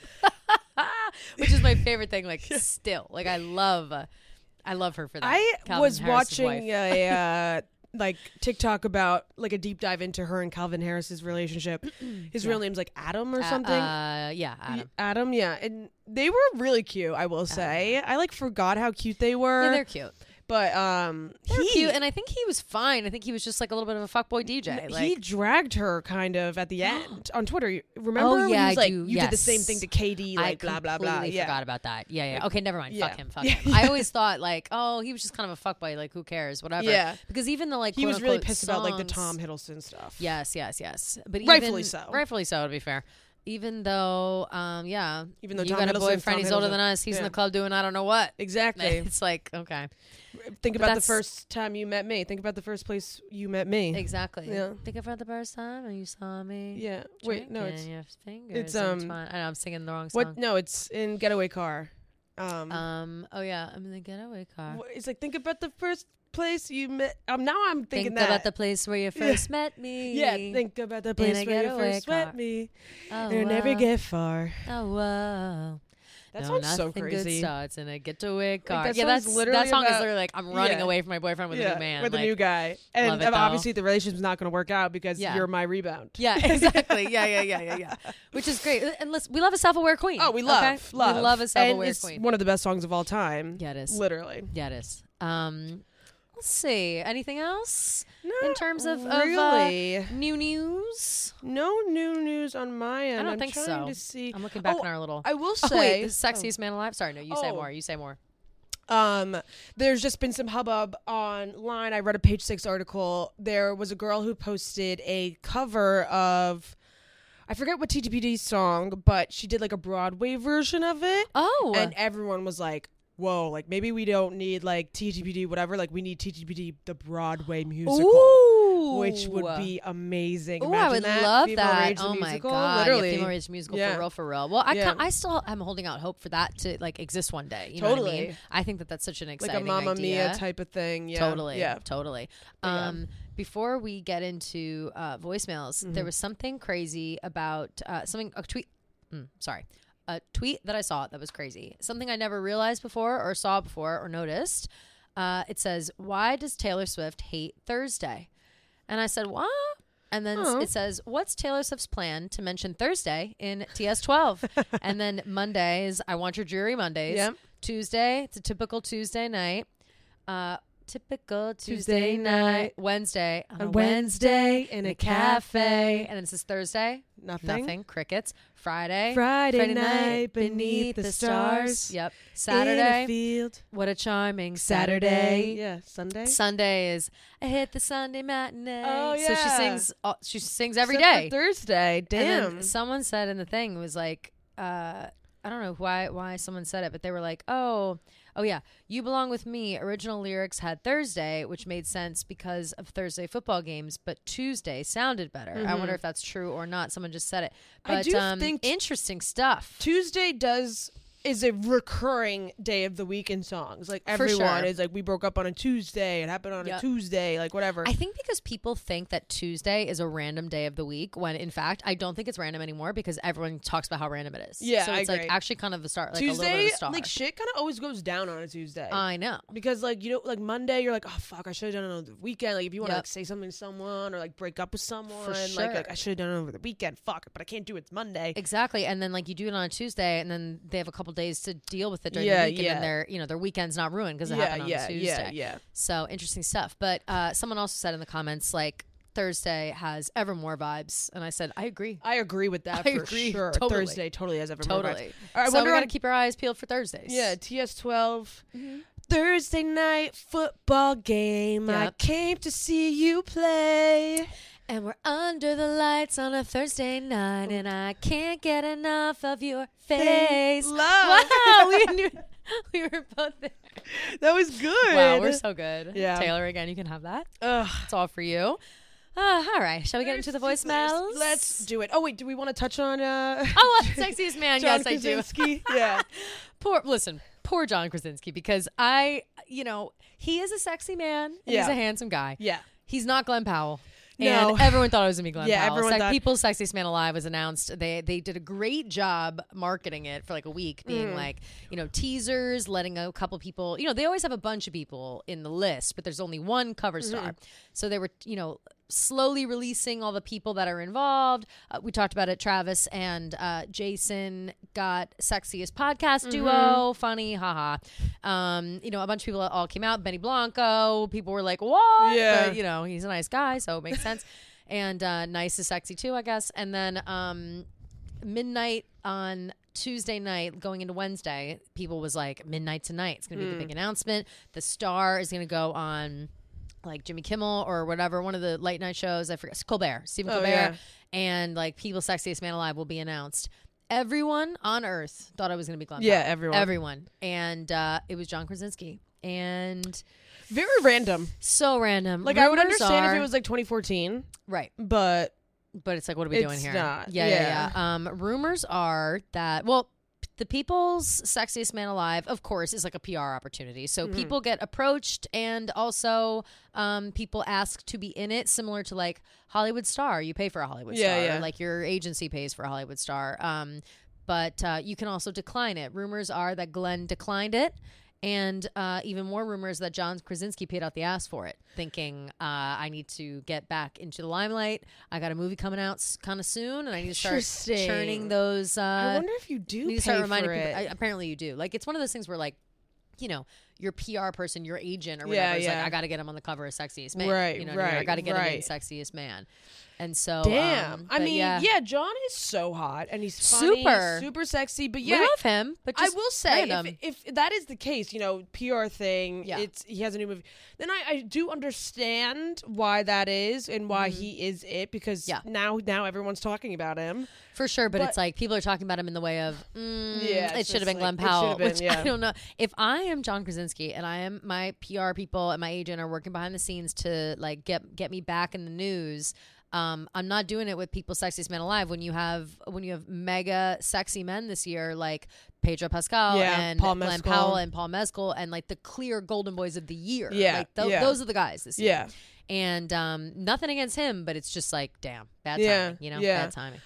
Which is my favorite thing, like still. Like I love her for that. I Calvin was Harris's watching wife. like TikTok about like a deep dive into her and Calvin Harris's relationship. His real name's like Adam or something. Adam. Adam, yeah. And they were really cute, I will say. I like forgot how cute they were. Yeah, they're cute. But they're cute, and I think he was fine. I think he was just like a little bit of a fuckboy DJ. He dragged her kind of at the end on Twitter. Remember? Oh yeah, when he was like, you did the same thing to KD, like blah blah blah. I forgot about that. Yeah. Okay, never mind. Yeah. Fuck him. I always thought like, oh, he was just kind of a fuckboy. Like, who cares? Whatever. Yeah. Because even the like he was really pissed songs, about like the Tom Hiddleston stuff. Yes. But rightfully so. Rightfully so, to be fair. Even though, even though you Tom got a boyfriend, he's older than Hiddleston. us. He's in the club doing I don't know what. Exactly. It's like, okay. Think about the first time you met me. Think about the first place you met me. Exactly. Yeah. Think about the first time when you saw me. Yeah. Wait, no, it's your fingers. I know I'm singing the wrong song. What? No, it's in Getaway Car. Oh yeah, I'm in the getaway car. It's like think about the first place you met. Now I'm thinking think about the place where you first met me. Yeah, think about the place where you first met me. And never get far. Oh wow. That sounds so crazy. Good starts in a getaway car. Like, that song is literally like I'm running away from my boyfriend with a new man. With a new guy. And obviously the relationship's not going to work out because you're my rebound. Yeah, exactly. Yeah. Which is great. And we love a self-aware queen. Oh, we love. Okay? We love a self-aware queen. It's one of the best songs of all time. Yeah, it is. Literally. Yeah, it is. Let's see. Anything else in terms of really new news? No new news on my end. I don't think so. To see. I'm looking back in our little. I will say. Oh, wait, the sexiest man alive. Sorry, no. You say more. You say more. There's just been some hubbub online. I read a Page Six article. There was a girl who posted a cover of, I forget what TTPD song, but she did like a Broadway version of it. Oh, and everyone was like, whoa, like maybe we don't need like TTPD whatever, like we need TTPD the Broadway musical. Ooh. Which would be amazing. Ooh, I would love that. Oh my god, literally. Female Rage musical for real. Well, I still am holding out hope for that to like exist one day. You know what I mean? I think that's such an exciting like a Mamma idea. Mia type of thing. Yeah. Totally. Before we get into voicemails, there was something crazy about a tweet that I saw that was crazy. Something I never realized before or saw before or noticed. It says, why does Taylor Swift hate Thursday? And I said, what? And then it says, what's Taylor Swift's plan to mention Thursday in TS12? And then Mondays, I want your dreary Mondays. Yep. Tuesday, it's a typical Tuesday night. Typical Tuesday night. Wednesday. On a Wednesday in a cafe. And then it says Thursday. Nothing. Crickets. Friday night beneath the stars. Yep. Saturday. In a field. What a charming Saturday. Yeah. Sunday. Sunday is I hit the Sunday matinee. Oh yeah. So she sings every Except day. for Thursday. Damn. And then someone said in the thing was like, I don't know why someone said it, but they were like, oh yeah, You Belong With Me original lyrics had Thursday, which made sense because of Thursday football games, but Tuesday sounded better. I wonder if that's true or not. Someone just said it. But I do think interesting stuff. Tuesday does is a recurring day of the week in songs. Like everyone is like, we broke up on a Tuesday. It happened on a Tuesday. Like whatever. I think because people think that Tuesday is a random day of the week, when in fact I don't think it's random anymore, because everyone talks about how random it is. Yeah, so it's like actually kind of a star. Like Tuesday, a little bit of a star. like shit kind of always goes down on a Tuesday. I know, because like, you know, like Monday you're like, oh fuck, I should have done it on the weekend. Like if you want to like say something to someone or like break up with someone, like I should have done it over the weekend. Fuck, but I can't do it. It's Monday. Exactly, and then like you do it on a Tuesday, and then they have a couple days to deal with it during the week, and then their weekend's not ruined because it happened on a Tuesday. Yeah. So interesting stuff. But someone also said in the comments like, Thursday has Evermore vibes, and I said I agree. I agree with that for sure. Totally. Thursday totally has Evermore vibes. All right, so we got to keep our eyes peeled for Thursdays. Yeah, TS12. Thursday night football game. Yep. I came to see you play. And we're under the lights on a Thursday night, and I can't get enough of your face. Love. Wow, we were both there. That was good. Wow, we're so good. Yeah. Taylor, again, you can have that. It's all for you. All right. Shall we get into the voicemails? Let's do it. Oh, wait. Do we want to touch on... Sexiest Man. John Yes, Krasinski? I do. Yeah. Poor John Krasinski, because he is a sexy man. And he's a handsome guy. Yeah. He's not Glenn Powell. No. And everyone thought it was going to be Glenn Powell. Everyone thought... People's Sexiest Man Alive was announced. They did a great job marketing it for like a week, being like, teasers, letting a couple people, they always have a bunch of people in the list, but there's only one cover star. So they were, slowly releasing all the people that are involved. We talked about it. Travis and Jason got Sexiest Podcast Duo. Funny, haha. A bunch of people all came out. Benny Blanco. People were like, what? Yeah. But, he's a nice guy, so it makes sense. And Nice is sexy too, I guess. And then midnight on Tuesday night going into Wednesday, people was like, midnight tonight. It's going to be the big announcement. The star is going to go on like Jimmy Kimmel or whatever, one of the late night shows. I forget. Stephen Colbert. Yeah. And like People's Sexiest Man Alive will be announced. Everyone on earth thought I was going to be Glenn Powell. Yeah, everyone. And it was John Krasinski. And very random. So random. Like, I would understand if it was like 2014. Right. But it's like, what are we doing here? Not. Yeah. Rumors are that, the People's Sexiest Man Alive, of course, is like a PR opportunity. So people get approached, and also people ask to be in it, similar to like Hollywood Star. You pay for a Hollywood Star. Yeah. Or like your agency pays for a Hollywood Star. But you can also decline it. Rumors are that Glenn declined it. And even more rumors that John Krasinski paid out the ass for it, thinking, I need to get back into the limelight. I got a movie coming out kind of soon, and I need to start churning those. I wonder if you do pay start reminding for it. People, apparently you do. Like, it's one of those things where, like, your PR person, your agent or whatever is like, I got to get him on the cover of Sexiest Man. Right, I got to get him in Sexiest Man. And so, damn. I mean, John is so hot, and he's funny, super sexy. But we love him. But just I will say, if that is the case, PR thing, he has a new movie. Then I do understand why that is and why he is it, because now everyone's talking about him for sure. But it's like people are talking about him in the way of, it should have been Glenn Powell. Which I don't know. If I am John Krasinski and I am my PR people and my agent are working behind the scenes to like get me back in the news. I'm not doing it with People's Sexiest Man Alive when you have mega sexy men this year like Pedro Pascal and Glenn Powell and Paul Mescal and like the clear golden boys of the year. Those are the guys this year. And nothing against him, but it's just like, damn, bad timing. Bad timing.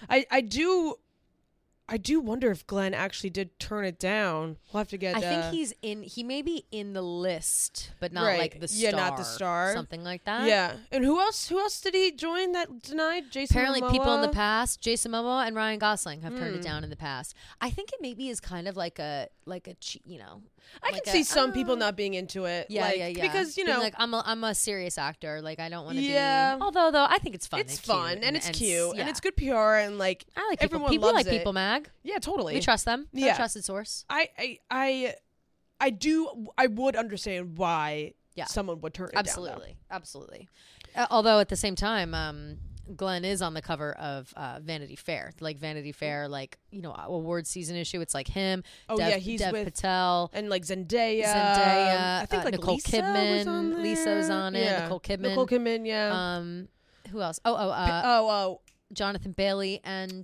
I do wonder if Glenn actually did turn it down. We'll have to get. I think he may be in the list, but not like the star. Yeah, not the star. Something like that. Yeah. And who else did he join that denied? Jason Apparently Momoa? People in the past, Jason Momoa and Ryan Gosling have turned it down in the past. I think it maybe is kind of like a I can see some people not being into it. Yeah. Because, being like, I'm a serious actor. Like, I don't want to be. Although, I think it's fun. It's fun and it's cute and it's good PR and like I like everyone people. Loves like People Mag. Yeah, totally. We trust them. They're a trusted source. I would understand why someone would turn it down. Absolutely. Although at the same time, Glenn is on the cover of Vanity Fair. Like Vanity Fair, award season issue. It's like him. He's Dev with Patel and like Zendaya. I think like Nicole Lisa Kidman. Was on there. Lisa was on it. Yeah. Nicole Kidman. Yeah. Who else? Jonathan Bailey and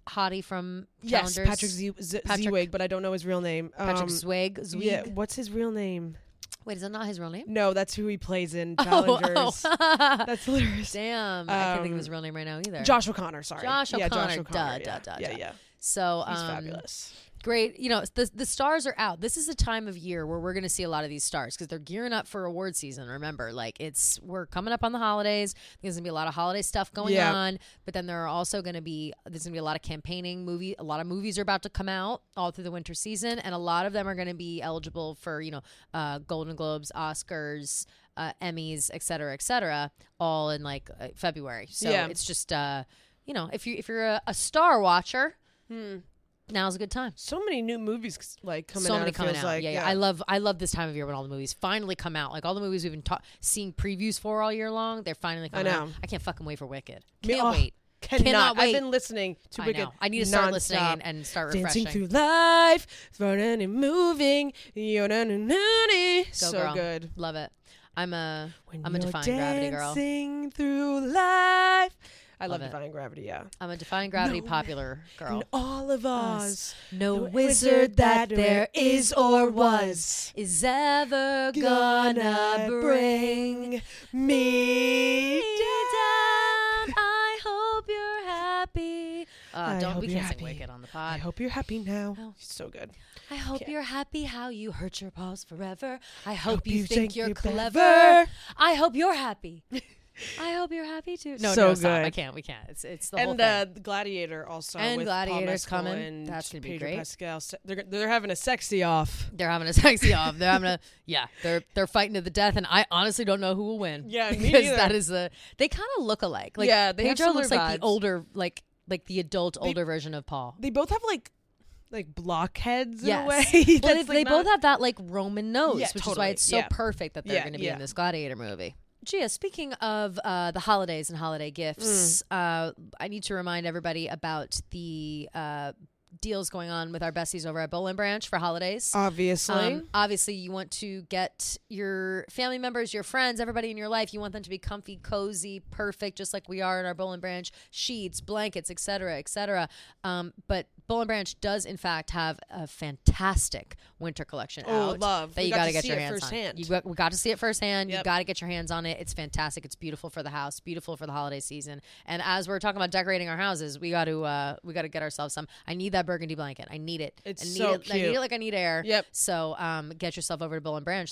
hottie from Yes, Challengers? Patrick Zwig, but I don't know his real name. Patrick Zwig. Yeah, what's his real name? Wait, is that not his real name? No, that's who he plays in Challengers. That's hilarious. Damn, I can't think of his real name right now either. Josh O'Connor, sorry. Josh O'Connor. Duh. Yeah. So he's fabulous. Great. You know, the stars are out. This is the time of year where we're going to see a lot of these stars because they're gearing up for award season. Remember, like we're coming up on the holidays. There's going to be a lot of holiday stuff going on, but then there's going to be a lot of campaigning a lot of movies are about to come out all through the winter season, and a lot of them are going to be eligible for, Golden Globes, Oscars, Emmys, et cetera, all in February. So it's just, if you're a star watcher, now's a good time. So many new movies coming out. So many coming out. Yeah. I love this time of year when all the movies finally come out. Like all the movies we've been seeing previews for all year long, they're finally coming out. I can't fucking wait for Wicked. Can't wait. Cannot wait. I've been listening to Wicked. I need to start listening and start refreshing. Dancing through life, running and moving. So girl. good. Love it. I'm a Defying Gravity girl. Dancing through life. I love it. Defying Gravity, yeah. I'm a Defying Gravity popular girl. In all of Oz, no wizard that there is or was is ever gonna bring me down. I hope you're happy. We can't sing Wicked on the pod. I hope you're happy now. Oh. So good. I hope you're happy how you hurt your paws forever. I hope you think you're clever. I hope you're happy. I hope you're happy too. No, so stop. I can't. We can't. It's the whole thing. And Gladiator also. And with Gladiator's Paul Mescal coming. And that's gonna be Pedro great. Pascal. They're having a sexy off. They're having a sexy off. They're having they're fighting to the death, and I honestly don't know who will win. Yeah, because that is they kind of look alike. Like, yeah, they Pedro looks like vibes. the older, like the adult older version of Paul. They both have like blockheads in a way. Well, they both have that Roman nose, which is why it's so perfect that they're going to be in this Gladiator movie. Gia, speaking of the holidays and holiday gifts, I need to remind everybody about the deals going on with our besties over at Boll & Branch for holidays. Obviously, you want to get your family members, your friends, everybody in your life, you want them to be comfy, cozy, perfect, just like we are in our Boll & Branch sheets, blankets, etc., etc. But Boll & Branch does, in fact, have a fantastic winter collection out. Love. That you got to get your hands on. We got to see it firsthand. You got to get your hands on it. It's fantastic. It's beautiful for the house, beautiful for the holiday season. And as we're talking about decorating our houses, we got to get ourselves some. I need that burgundy blanket. I need it. It's so cute. I need it like I need air. Yep. So get yourself over to Boll & Branch,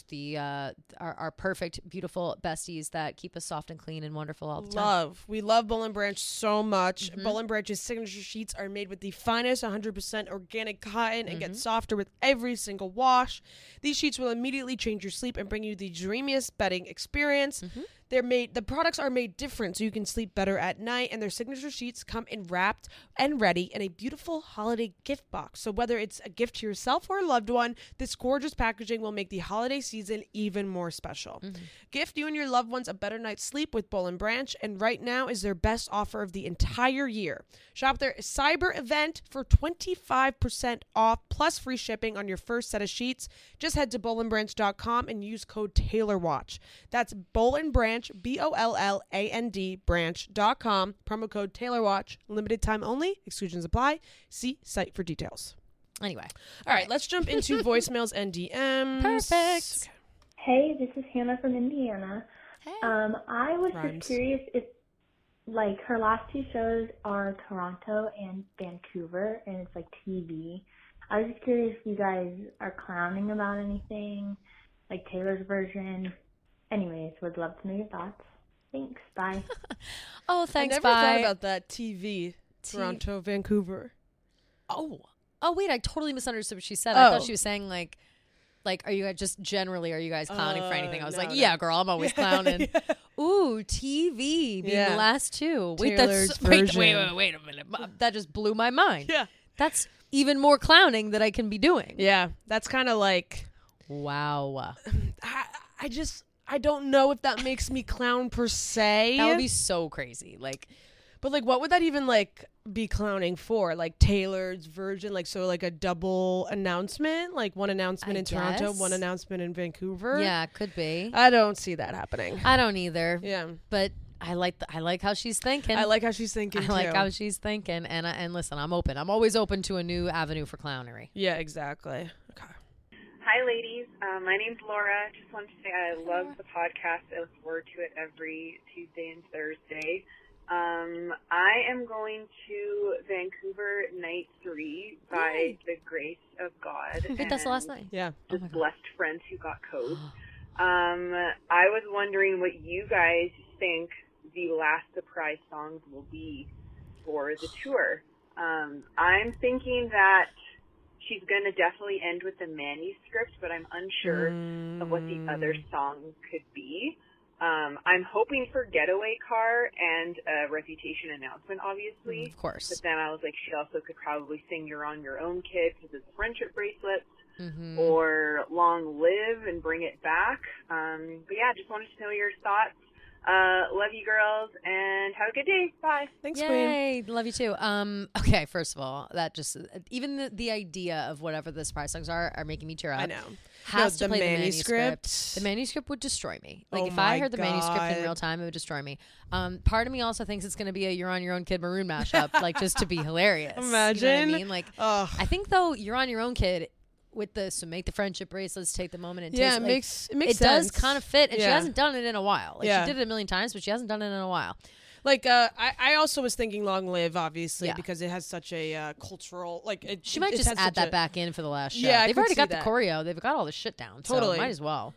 our perfect, beautiful besties that keep us soft and clean and wonderful all the time. We love Boll & Branch so much. Boll & Branch's signature sheets are made with the finest 100% organic cotton and get softer with every single wash. These sheets will immediately change your sleep and bring you the dreamiest bedding experience. The products are made different so you can sleep better at night, and their signature sheets come in wrapped and ready in a beautiful holiday gift box. So whether it's a gift to yourself or a loved one, this gorgeous packaging will make the holiday season even more special. Gift you and your loved ones a better night's sleep with Boll & Branch, and right now is their best offer of the entire year. Shop their cyber event for 25% off plus free shipping on your first set of sheets. Just head to bollandbranch.com and use code TaylorWatch. That's Boll & Branch, BOLLAND branch.com. Promo code TaylorWatch. Limited time only. Exclusions apply. See site for details. Anyway. All right, let's jump into voicemails and DMs. Perfect. Hey, this is Hannah from Indiana. Hey. I was just curious if, her last two shows are Toronto and Vancouver, and it's TV. I was just curious if you guys are clowning about anything, like Taylor's version. Anyways, would love to know your thoughts. Thanks. Bye. Oh, thanks. I never thought about that. TV. Toronto, Vancouver. Oh, wait. I totally misunderstood what she said. I thought she was saying are you guys just generally, are you guys clowning for anything? I was yeah, girl, I'm always clowning. Yeah. Ooh, TV being the last two. Wait, Taylor's version. Wait a minute. That just blew my mind. Yeah. That's even more clowning that I can be doing. Yeah. That's kind of wow. I don't know if that makes me clown per se. That would be so crazy. But what would that even be clowning for? Taylor's version, a double announcement, one announcement in Toronto, one announcement in Vancouver. Yeah, it could be. I don't see that happening. I don't either. Yeah. But I like how she's thinking. I like how she's thinking, too. I like how she's thinking. And listen, I'm open. I'm always open to a new avenue for clownery. Yeah, exactly. Okay. Hi, ladies. My name's Laura. Just wanted to say I love the podcast. I look forward to it every Tuesday and Thursday. I am going to Vancouver night 3 by the grace of God. Wait, that's the last night? Yeah. Just blessed friends who got codes. I was wondering what you guys think the last surprise songs will be for the tour. I'm thinking that she's going to definitely end with the manuscript, but I'm unsure of what the other songs could be. I'm hoping for Getaway Car and a Reputation announcement, obviously. Of course. But then I was like, she also could probably sing You're On Your Own, Kid, because it's friendship bracelets, or Long Live and Bring It Back. But yeah, just wanted to know your thoughts. Love you girls, and have a good day. Bye. Thanks, Yay, Queen. love you too. Okay, first of all, that just even the idea of whatever the surprise songs are making me tear up. I know. Has to the play manuscript. the manuscript. The manuscript would destroy me. Like Oh if I my heard the manuscript in God. real time, it would destroy me. Part of me also thinks it's going to be a You're On Your Own, Kid Maroon mashup, like just to be hilarious. Imagine. You know what I mean? Like Ugh. I think though You're On Your Own, Kid. With the so make the friendship bracelets, take the moment and Yeah, taste it like, makes it sense. does kind of fit, and she Yeah. hasn't done it in a while. Like Yeah. she did it a million times, but she hasn't done it in a while. Like, I also was thinking Long Live, obviously, Yeah. because it has such a cultural, like, She might it just has add such that a- back in for the last show. Yeah, I They've could already see got that. the choreo. They've got all the shit down. Totally. So might as well.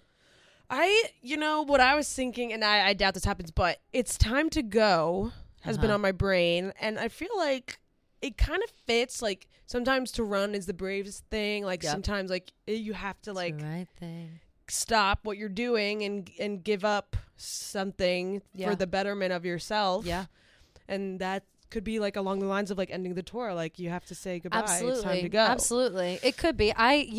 What I was thinking, and I doubt this happens, but It's Time to Go has been on my brain, and I feel like it kind of fits, like, sometimes to run is the bravest thing, like, Yep. sometimes, like, you have to, like, The right thing. stop what you're doing and give up something Yeah. for the betterment of yourself. Yeah. And that could be, like, along the lines of, like, ending the tour, like, you have to say goodbye. Absolutely. It's time to go. Absolutely. It could be.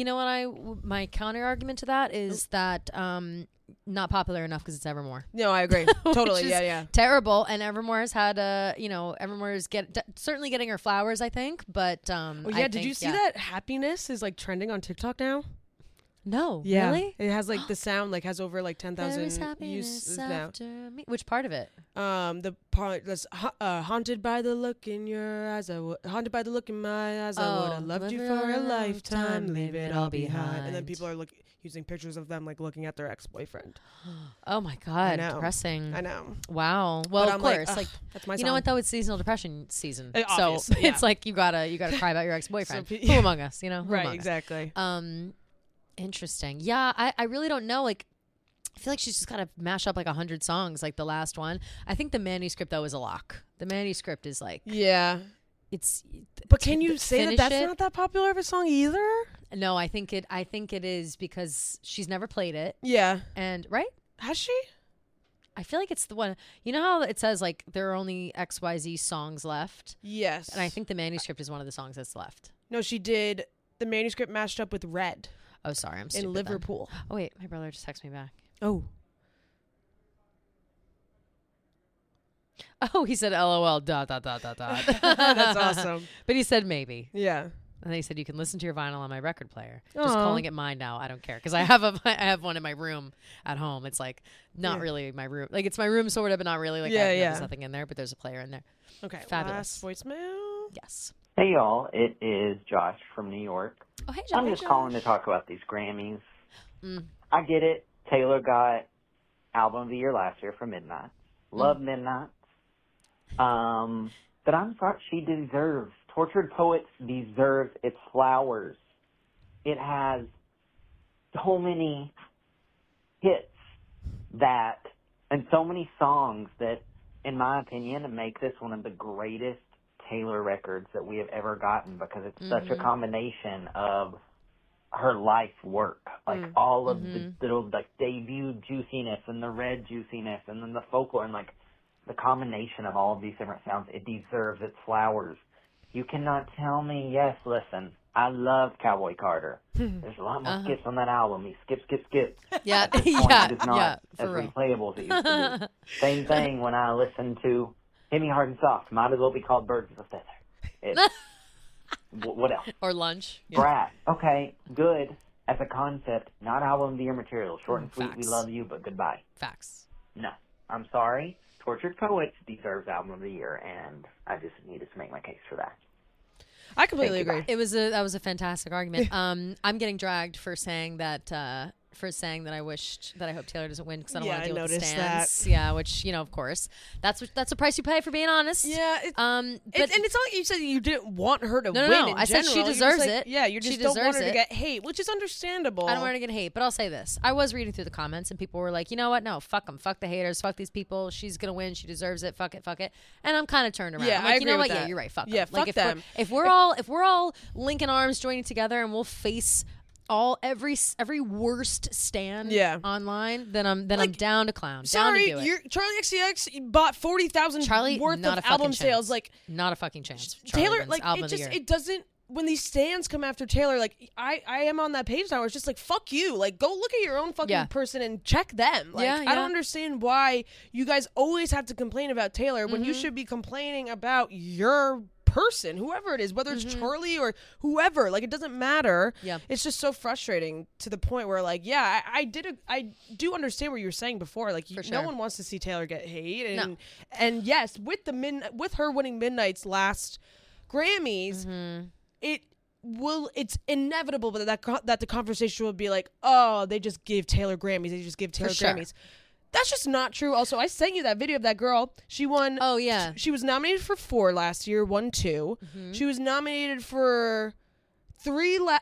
My counter argument to that is that not popular enough because it's Evermore. No, I agree. Totally. Which is Yeah. terrible. And Evermore has had Evermore is certainly getting her flowers, I think. But Oh, yeah. Did you see that Happiness is, like, trending on TikTok now? No, Yeah. really? It has, like, the sound, like, has over, like, There is 10,000 happiness uses now. after me. Which part of it? The part that's haunted by the look in your eyes. Haunted by the look in my eyes. I would have loved you for a lifetime. Leave it all behind. And then people are using pictures of them, like, looking at their ex-boyfriend. Oh my God, know. depressing. I know. Wow. Well, But of I'm course, like that's my you song. know what though? It's seasonal depression season, so Obviously, yeah. it's like you gotta cry about your ex-boyfriend. So Who among us? You know, Who Right, among us? exactly. Interesting. Yeah, I really don't know. Like, I feel like she's just gotta mash up like 100 songs, like the last one. I think the manuscript though is a lock. The manuscript is like Yeah. it's. But can you say that finish that's it? not that popular of a song either? No, I think it is because she's never played it, Yeah. and right. Has she? I feel like it's the one. You know how it says like there are only XYZ songs left, Yes. and I think the manuscript is one of the songs that's left. No, she did the manuscript mashed up with Red Oh, sorry, I'm stupid in then. Liverpool. Oh wait, my brother just texted me back. Oh. Oh, he said LOL dot. That's awesome. But he said maybe. Yeah. And then he said you can listen to your vinyl on my record player. Aw. Just calling it mine now. I don't care because I have one in my room at home. It's like not really my room. Like it's my room sort of, but not really. Like there's nothing in there, but there's a player in there. Okay. Fabulous. Last voicemail. Yes. Hey y'all, it is Josh from New York. Oh hey, Josh. I'm just calling to talk about these Grammys. Mm. I get it. Taylor got Album of the Year last year for Midnight. Love Midnight. But I'm sorry, she deserves. Tortured Poets deserves its flowers. It has so many hits and so many songs that, in my opinion, make this one of the greatest Taylor records that we have ever gotten because it's such a combination of her life work, like all of the little like debut juiciness and the Red juiciness and then the folklore and like the combination of all of these different sounds. It deserves its flowers. You cannot tell me, yes, listen, I love Cowboy Carter. There's a lot more skips on that album. He skip. Yeah, At this point, yeah, it is not as for real. replayable as it used to be. Same thing when I listen to Hit Me Hard and Soft. Might as well be called Birds of a Feather. What else? Or Lunch. Brat. Okay, good as a concept, not album of the year material. Short and sweet, we Facts. love you, but goodbye. Facts. No, I'm sorry. Tortured Poets deserves Album of the Year, and I just needed to make my case for that. I completely agree. That was a fantastic argument. I'm getting dragged for saying that I hope Taylor doesn't win because I don't want to deal with the stands. Yeah, which of course, that's a price you pay for being honest. Yeah. And it's not like you said you didn't want her to win. No. I said she deserves it. Yeah, you just don't want her to get hate, which is understandable. I don't want her to get hate, but I'll say this: I was reading through the comments, and people were like, "You know what? No, fuck them, fuck the haters, fuck these people. She's gonna win. She deserves it. Fuck it, fuck it." And I'm kind of turned around. Yeah, I'm like, I agree you know with what? that. Yeah, you're right. Fuck yeah, them. Fuck them. If we're all linking arms, joining together, and we'll face every worst stand online, then I'm down to clown. Sorry, down to do it. Charlie XCX bought 40,000 worth of album sales. Like, not a fucking chance. Taylor, like, it doesn't. When these stands come after Taylor, like I am on that page now. It's just like, fuck you. Like, go look at your own fucking person and check them. Like, I don't understand why you guys always have to complain about Taylor when you should be complaining about your person, whoever it is, whether it's Charlie or whoever. Like, it doesn't matter. Yeah, it's just so frustrating to the point where, like, I do understand what you were saying before. Like, no one wants to see Taylor get hate, and yes, with her winning Midnight's last Grammys, it's inevitable that the conversation will be like, oh, they just give Taylor Grammys. They just give Taylor Grammys. That's just not true. Also, I sent you that video of that girl. She won. Oh, yeah. She was nominated for 4 last year, won 2. She was nominated for 3 in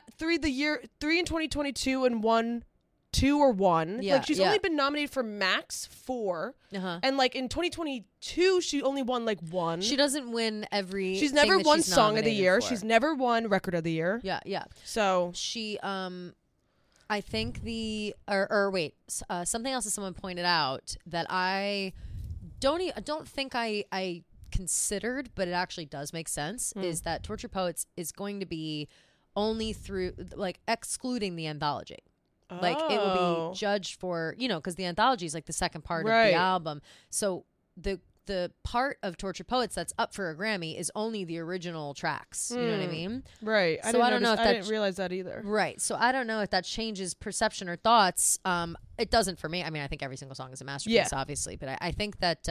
2022 and won 2 or 1. Yeah, like, she's only been nominated for max 4. And like in 2022, she only won like 1. She doesn't win every. She's never won Song of the Year. She's never won Record of the Year. Yeah. So she I think something else that someone pointed out that I don't think I considered, but it actually does make sense, is that Tortured Poets is going to be only through, like, excluding the anthology. Like, it will be judged for, because the anthology is like the second part of the album. So the part of Tortured Poets that's up for a Grammy is only the original tracks. You know what I mean? Right. So I don't know if I didn't realize that either. Right. So I don't know if that changes perception or thoughts. It doesn't for me. I mean, I think every single song is a masterpiece, obviously. But I think that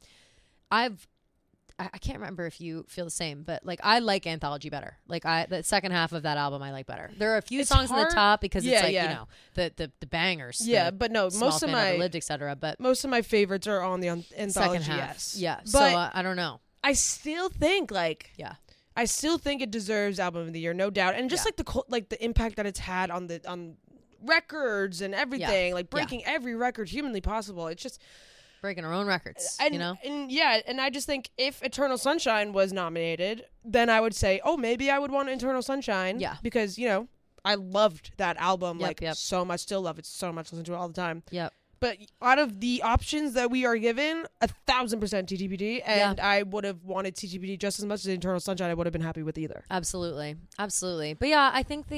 I can't remember if you feel the same, but like, I like anthology better. Like, the second half of that album I like better. There are a few songs in the top because it's like the bangers. Yeah, but no, most of my lived, etc. But most of my favorites are on the anthology. Second half. Yes. Yeah. But so I don't know. I still think it deserves Album of the Year, no doubt, and just like the impact that it's had on records and everything, like breaking every record humanly possible. It's just. Breaking our own records, and I just think if Eternal Sunshine was nominated, then I would say, oh, maybe I would want Eternal Sunshine. Yeah, because I loved that album so much, still love it so much, listen to it all the time. Yep. But out of the options that we are given, 1,000% TTPD, and I would have wanted TTPD just as much as Eternal Sunshine. I would have been happy with either. Absolutely. But yeah, I think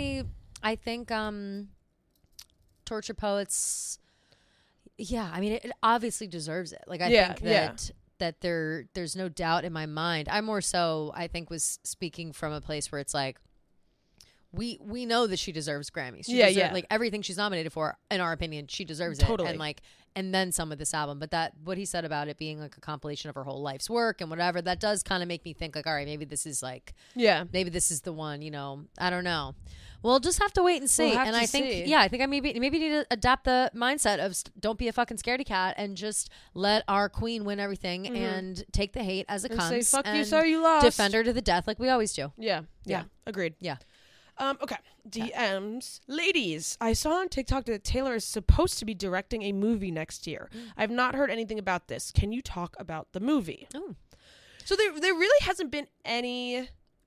Tortured Poets. Yeah, I mean, it obviously deserves it. Like, I think that there's no doubt in my mind. I more so, I think, was speaking from a place where it's like, we know that she deserves Grammys. She deserves, like, everything she's nominated for, in our opinion, she deserves it. And like, and then some with this album. But what he said about it being like a compilation of her whole life's work and whatever, that does kind of make me think like, all right, maybe this is like, maybe this is the one. I don't know. We'll just have to wait and see. And I think, I think I maybe need to adapt the mindset of don't be a fucking scaredy cat and just let our queen win everything and take the hate as it comes. Say, fuck and you, sorry you lost. Defend her to the death like we always do. Yeah. Agreed. Yeah. Okay. DMs. Ladies, I saw on TikTok that Taylor is supposed to be directing a movie next year. I've not heard anything about this. Can you talk about the movie? Oh. So there really hasn't been anything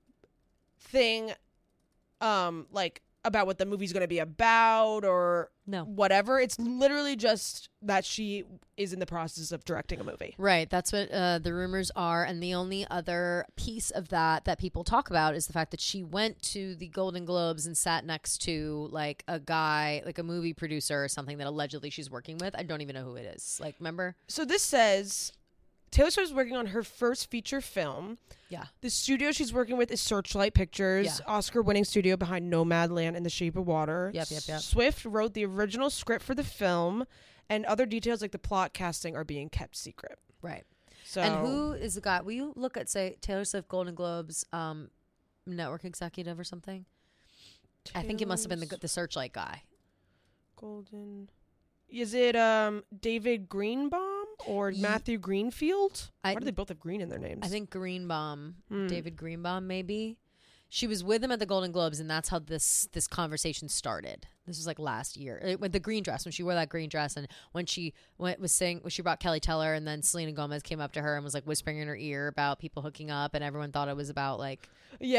like about what the movie's going to be about or whatever. It's literally just that she is in the process of directing a movie. Right. That's what the rumors are. And the only other piece of that people talk about is the fact that she went to the Golden Globes and sat next to like a guy, like a movie producer or something that allegedly she's working with. I don't even know who it is. Like, remember? So this says Taylor Swift is working on her first feature film. Yeah. The studio she's working with is Searchlight Pictures, Oscar-winning studio behind Nomadland and The Shape of Water. Yep. Swift wrote the original script for the film, and other details like the plot casting are being kept secret. Right. So And who is the guy? Will you look at, say, Taylor Swift Golden Globes network executive or something? I think it must have been the Searchlight guy. Golden. Is it David Greenbaum or Matthew Greenfield? Why do they both have green in their names? I think Greenbaum, David Greenbaum, maybe. She was with him at the Golden Globes, and that's how this conversation started. This was like last year with the green dress, when she wore that green dress, and when she she brought Kelly Teller, and then Selena Gomez came up to her and was like whispering in her ear about people hooking up, and everyone thought it was about like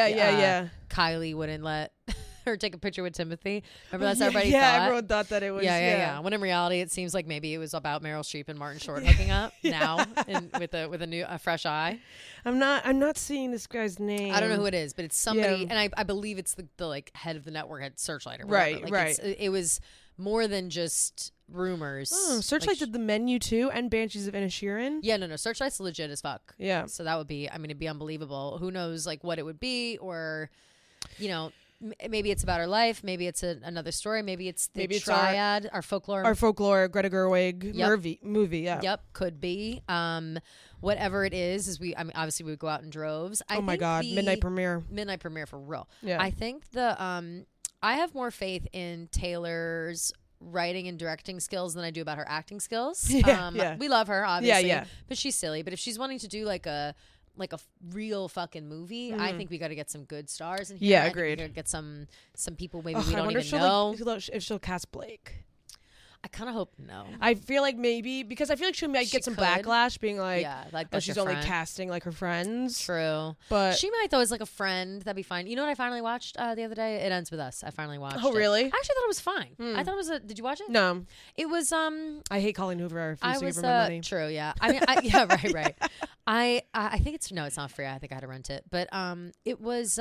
Kylie wouldn't let her take a picture with Timothy. Remember that's everybody thought? Yeah, everyone thought that it was. Yeah. When in reality, it seems like maybe it was about Meryl Streep and Martin Short hooking up now with a fresh eye. I'm not seeing this guy's name. I don't know who it is, but it's somebody, and I believe it's the like head of the network at Searchlight or whatever. Right. It was more than just rumors. Oh, Searchlight did The Menu too, and Banshees of Inisherin. Yeah, no, Searchlight's legit as fuck. Yeah. So that would be, I mean, it'd be unbelievable. Who knows, like, what it would be, or, you know, maybe it's about her life. Maybe it's another story. Maybe it's the triad, our folklore. Our folklore, Greta Gerwig movie. Yeah. Yep, could be. Whatever it is obviously we would go out in droves. Oh my God, midnight premiere for real. Yeah. I think I have more faith in Taylor's writing and directing skills than I do about her acting skills. We love her, obviously, but she's silly. But if she's wanting to do like a real fucking movie, I think we got to get some good stars in here. Yeah, agreed. We got to get some people maybe we don't even know. If she'll cast Blake. I kind of hope no. I feel like maybe, because I feel like she might get some backlash being like, she's only casting like her friends. True. But she might, though, as like a friend. That'd be fine. You know what I finally watched the other day? It Ends With Us. I finally watched Oh, really? I actually thought it was fine. I thought it was did you watch it? No. It was, I hate Colleen Hoover. I refuse to give her my money. True, yeah. I mean, yeah, right. I think it's not free. I think I had to rent it. But it was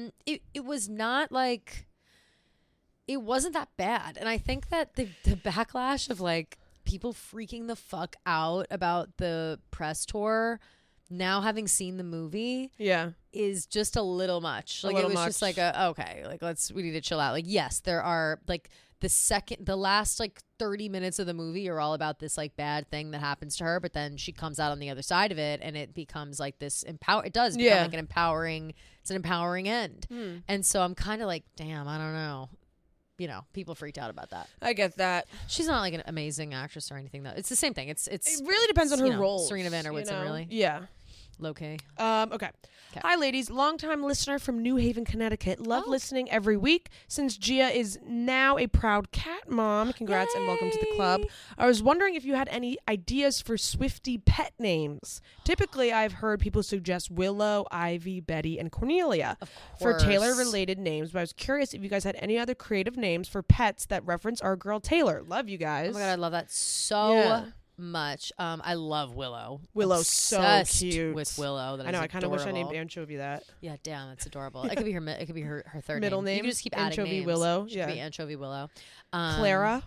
not like, it wasn't that bad. And I think that the backlash of like people freaking the fuck out about the press tour, now having seen the movie, is just a little much. Like, it was just like okay, like we need to chill out. Like, yes, there are like the last like 30 minutes of the movie are all about this like bad thing that happens to her, but then she comes out on the other side of it, and it becomes like this it does become like it's an empowering end. And so I'm kind of like, damn, I don't know. You know, people freaked out about that. I get that. She's not like an amazing actress or anything, though. It's the same thing. It really depends on her role. Serena Van der Woodsen, really? Yeah. Low-key. Okay. Hi, ladies. Longtime listener from New Haven, Connecticut. Love listening every week. Since Gia is now a proud cat mom, congrats and welcome to the club. I was wondering if you had any ideas for Swiftie pet names. Typically, I've heard people suggest Willow, Ivy, Betty, and Cornelia for Taylor-related names, but I was curious if you guys had any other creative names for pets that reference our girl Taylor. Love you guys. Oh my God, I love that so much. I love Willow. Willow's so cute. With Willow. I know. I kind of wish I named Anchovy that. Yeah, damn, that's adorable. It could be her third middle name. You can just keep adding Anchovy names. Willow. She could be Anchovy Willow. Clara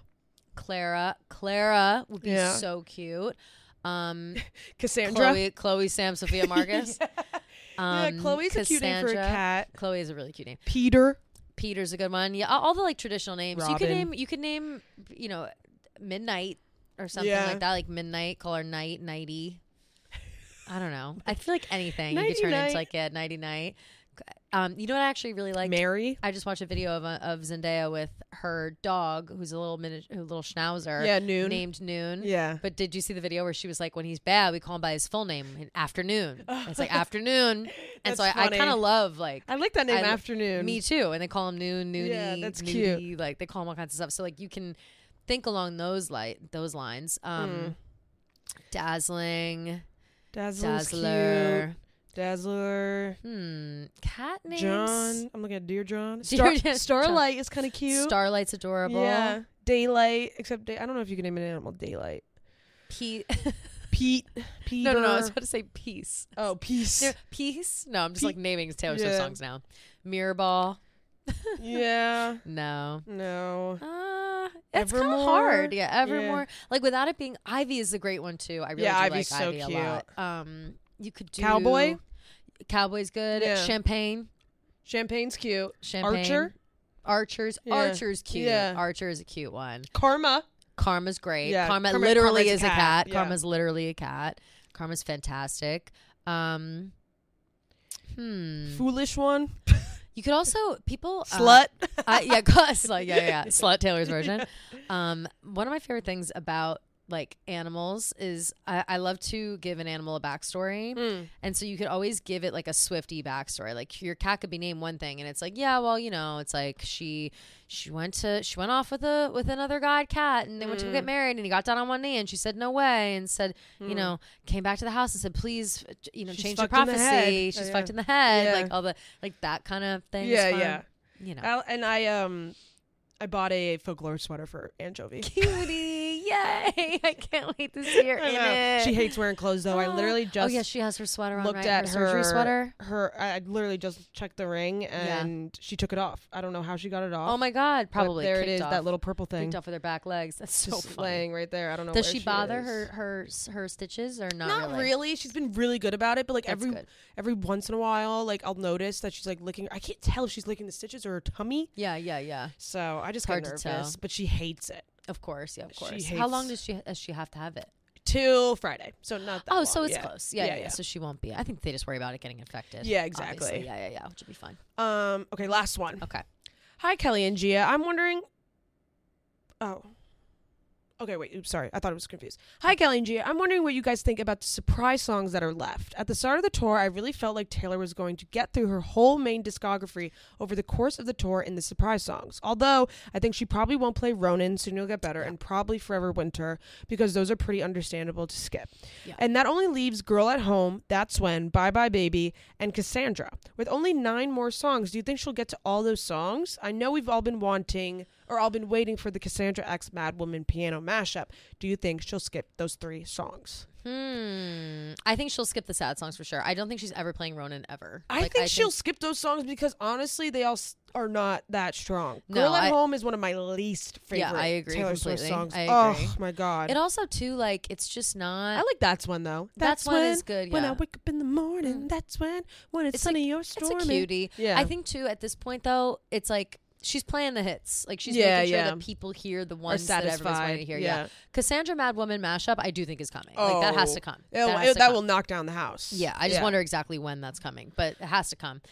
would be so cute. Cassandra. Chloe, Sam, Sophia, Marcus. Chloe's a cute name for a cat. Chloe is a really cute name. Peter's a good one. Yeah, all the like traditional names. Robin. You could name, Midnight or something like that, like Midnight. Call her Nighty. I don't know. I feel like anything you could turn into like Nighty Night. You know what I actually really like? Mary. I just watched a video of Zendaya with her dog, who's a little schnauzer. Yeah, Noon. Named Noon. Yeah. But did you see the video where she was like, when he's bad, we call him by his full name, Afternoon. It's like Afternoon. And so I kind of love like. I like that name, Afternoon. Me too. And they call him Noon, Noonie. Yeah, that's Nudie, cute. Like they call him all kinds of stuff. So like you can think along those lines. Dazzling. Dazzler. Cute. Dazzler. Cat names. John. I'm looking at Dear John. Starlight is kind of cute. Starlight's adorable. Yeah. Daylight. Except I don't know if you can name an animal Daylight. Pete. Peter. No. I was about to say Peace. Oh, Peace. Peace? No, I'm just like naming Taylor Swift songs now. Mirrorball. Yeah. No. Evermore. It's kind of hard. Yeah, Evermore. Yeah. Like without it being Ivy is a great one too. I really do Ivy's like so Ivy cute. a lot. You could do Cowboy. Cowboy's good. Yeah. Champagne's cute. Archer's cute. Yeah. Archer is a cute one. Karma's great. Yeah. Karma literally Karma's is a cat. Yeah. Karma's literally a cat. Karma's fantastic. Foolish one. You could also people Slut. Slut. Yeah. Slut, Taylor's version. One of my favorite things about like animals is I love to give an animal a backstory, and so you could always give it like a Swiftie backstory. Like your cat could be named one thing, and it's like, yeah, well, you know, it's like she went off with another guy cat, and they went to go get married, and he got down on one knee, and she said no way, and said, you know, came back to the house and said, please, you know, change the prophecy. She's fucked in the head, like all the like that kind of thing. Yeah. You know, and I bought a folklore sweater for Anchovy. Cutie, yay! I can't wait to see her in it. She hates wearing clothes though. I literally just she has her sweater on. Looked right? at her surgery sweater. I literally just checked the ring and she took it off. I don't know how she got it off. Oh my god! Probably there it is. That little purple thing kicked off with her back legs. That's so just funny. laying right there. I don't know. Does she bother her stitches or not? Not really. She's been really good about it, but like That's every once in a while, like I'll notice that she's like licking. I can't tell if she's licking the stitches or her tummy. Yeah. So I just Hard get to nervous, tell. but she hates it. Of course. She How long does she have to have it? Till Friday, so not that long. So it's close. Yeah. So she won't be. I think they just worry about it getting infected. Yeah, exactly. Obviously. Yeah, which will be fine. Okay, last one. Okay. Hi, Kelly and Gia. I'm wondering. Oh. Okay, wait. Oops, sorry. I thought I was confused. Hi, Kelly and Gia. I'm wondering what you guys think about the surprise songs that are left. At the start of the tour, I really felt like Taylor was going to get through her whole main discography over the course of the tour in the surprise songs. Although, I think she probably won't play Ronan, Soon You'll Get Better, and probably Forever Winter, because those are pretty understandable to skip. Yeah. And that only leaves Girl at Home, That's When, Bye Bye Baby, and Cassandra. With only 9 more songs, do you think she'll get to all those songs? I know we've all been waiting for the Cassandra X Mad Woman piano mashup. Do you think she'll skip those 3 songs? I think she'll skip the sad songs for sure. I don't think she's ever playing Ronan ever. I think she'll skip those songs because honestly, they all are not that strong. Girl at Home is one of my least favorite. Yeah, I agree Taylor completely. Swift songs. I agree. Oh my god! It also too like it's just not. I like That's When though. That's when is good. Yeah. When I wake up in the morning, that's when it's sunny or stormy. It's a cutie. Yeah. I think too at this point though, it's like. She's playing the hits. Like, she's making sure that people hear the ones that everyone's wanting to hear. Yeah. Cassandra Mad Woman mashup, I do think is coming. Like, that has to come. That will knock down the house. Yeah. I just wonder exactly when that's coming. But it has to come.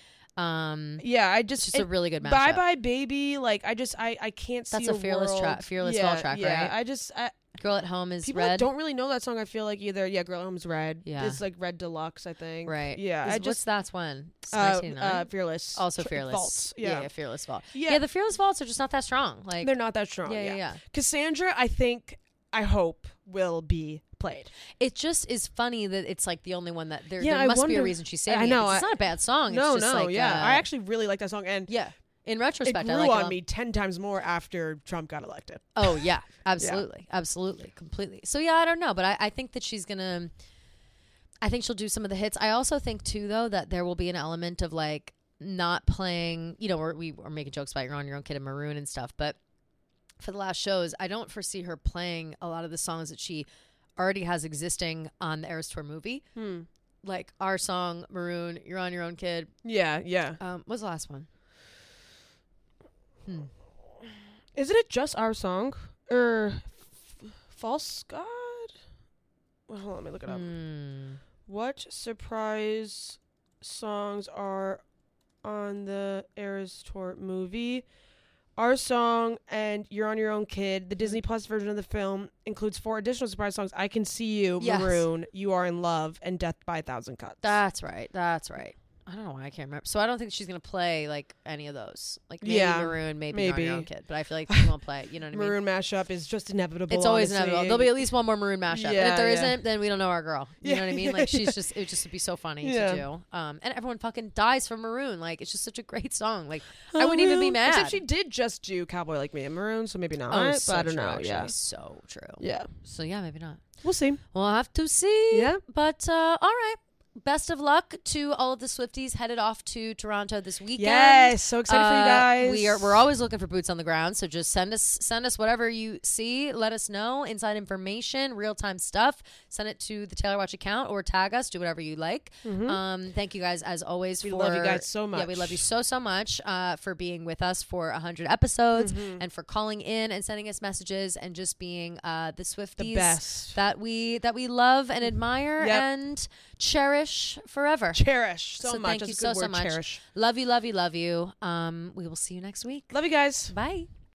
It's just a really good mashup. Bye Bye Baby. Like, I can't see that's a fearless fall track, right? Girl at Home is people Red. Don't really know that song. I feel like either. Yeah, Girl at Home's Red. Yeah, it's like Red Deluxe. I think. Right. Yeah. What's That's When? 1989? Fearless. Also Fearless. Vaults. Yeah. Fearless Vault. Yeah. The Fearless Vaults are just not that strong. Like they're not that strong. Yeah. Cassandra, I hope will be played. It just is funny that it's like the only one that there I must wonder, be a reason she's saving I know. It's not a bad song. No, it's just like, I actually really like that song, and in retrospect, it grew I like on me 10 times more after Trump got elected. Oh yeah, absolutely, absolutely, completely. So yeah, I don't know, but I think that she's gonna. I think she'll do some of the hits. I also think too, though, that there will be an element of like not playing. You know, we are making jokes about You're on Your Own Kid and Maroon and stuff, but for the last shows, I don't foresee her playing a lot of the songs that she already has existing on the Eras Tour movie. Like our song Maroon, You're on Your Own Kid. Yeah. What's the last one? Isn't it just our song? Or False God? Well, hold on, let me look it up. What surprise songs are on the Eras Tour movie? Our song and You're on Your Own Kid, the Disney Plus version of the film, includes 4 additional surprise songs. I Can See You, Maroon, You Are in Love, and Death by a Thousand Cuts. That's right. I don't know why I can't remember. So I don't think she's going to play like any of those. Like maybe Maroon, maybe You're on Your Own Kid. But I feel like she won't play it. You know what I mean? Maroon mashup is just inevitable. It's always inevitable. There'll be at least one more Maroon mashup. Yeah, and if there isn't, then we don't know our girl. You know what I mean? Like she's just, it would just be so funny to do. And everyone fucking dies for Maroon. Like it's just such a great song. Like I wouldn't even be mad. Except she did just do Cowboy Like Me and Maroon, so maybe not. Oh, but so I don't true, know. actually. Yeah. So true. Yeah. So yeah, maybe not. We'll see. We'll have to see. Yeah. But all right. best of luck to all of the Swifties headed off to Toronto this weekend. Yes, so excited for you guys. We're always looking for boots on the ground, so just send us whatever you see. Let us know, inside information, real-time stuff. Send it to the Taylor Watch account or tag us. Do whatever you like. Thank you guys as always. We love you guys so much. Yeah, we love you so much for being with us for 100 episodes and for calling in and sending us messages and just being the Swifties the best that we love and admire and cherish forever. Cherish so much. Thank you so much. Cherish. Love you. We will see you next week. Love you guys. Bye.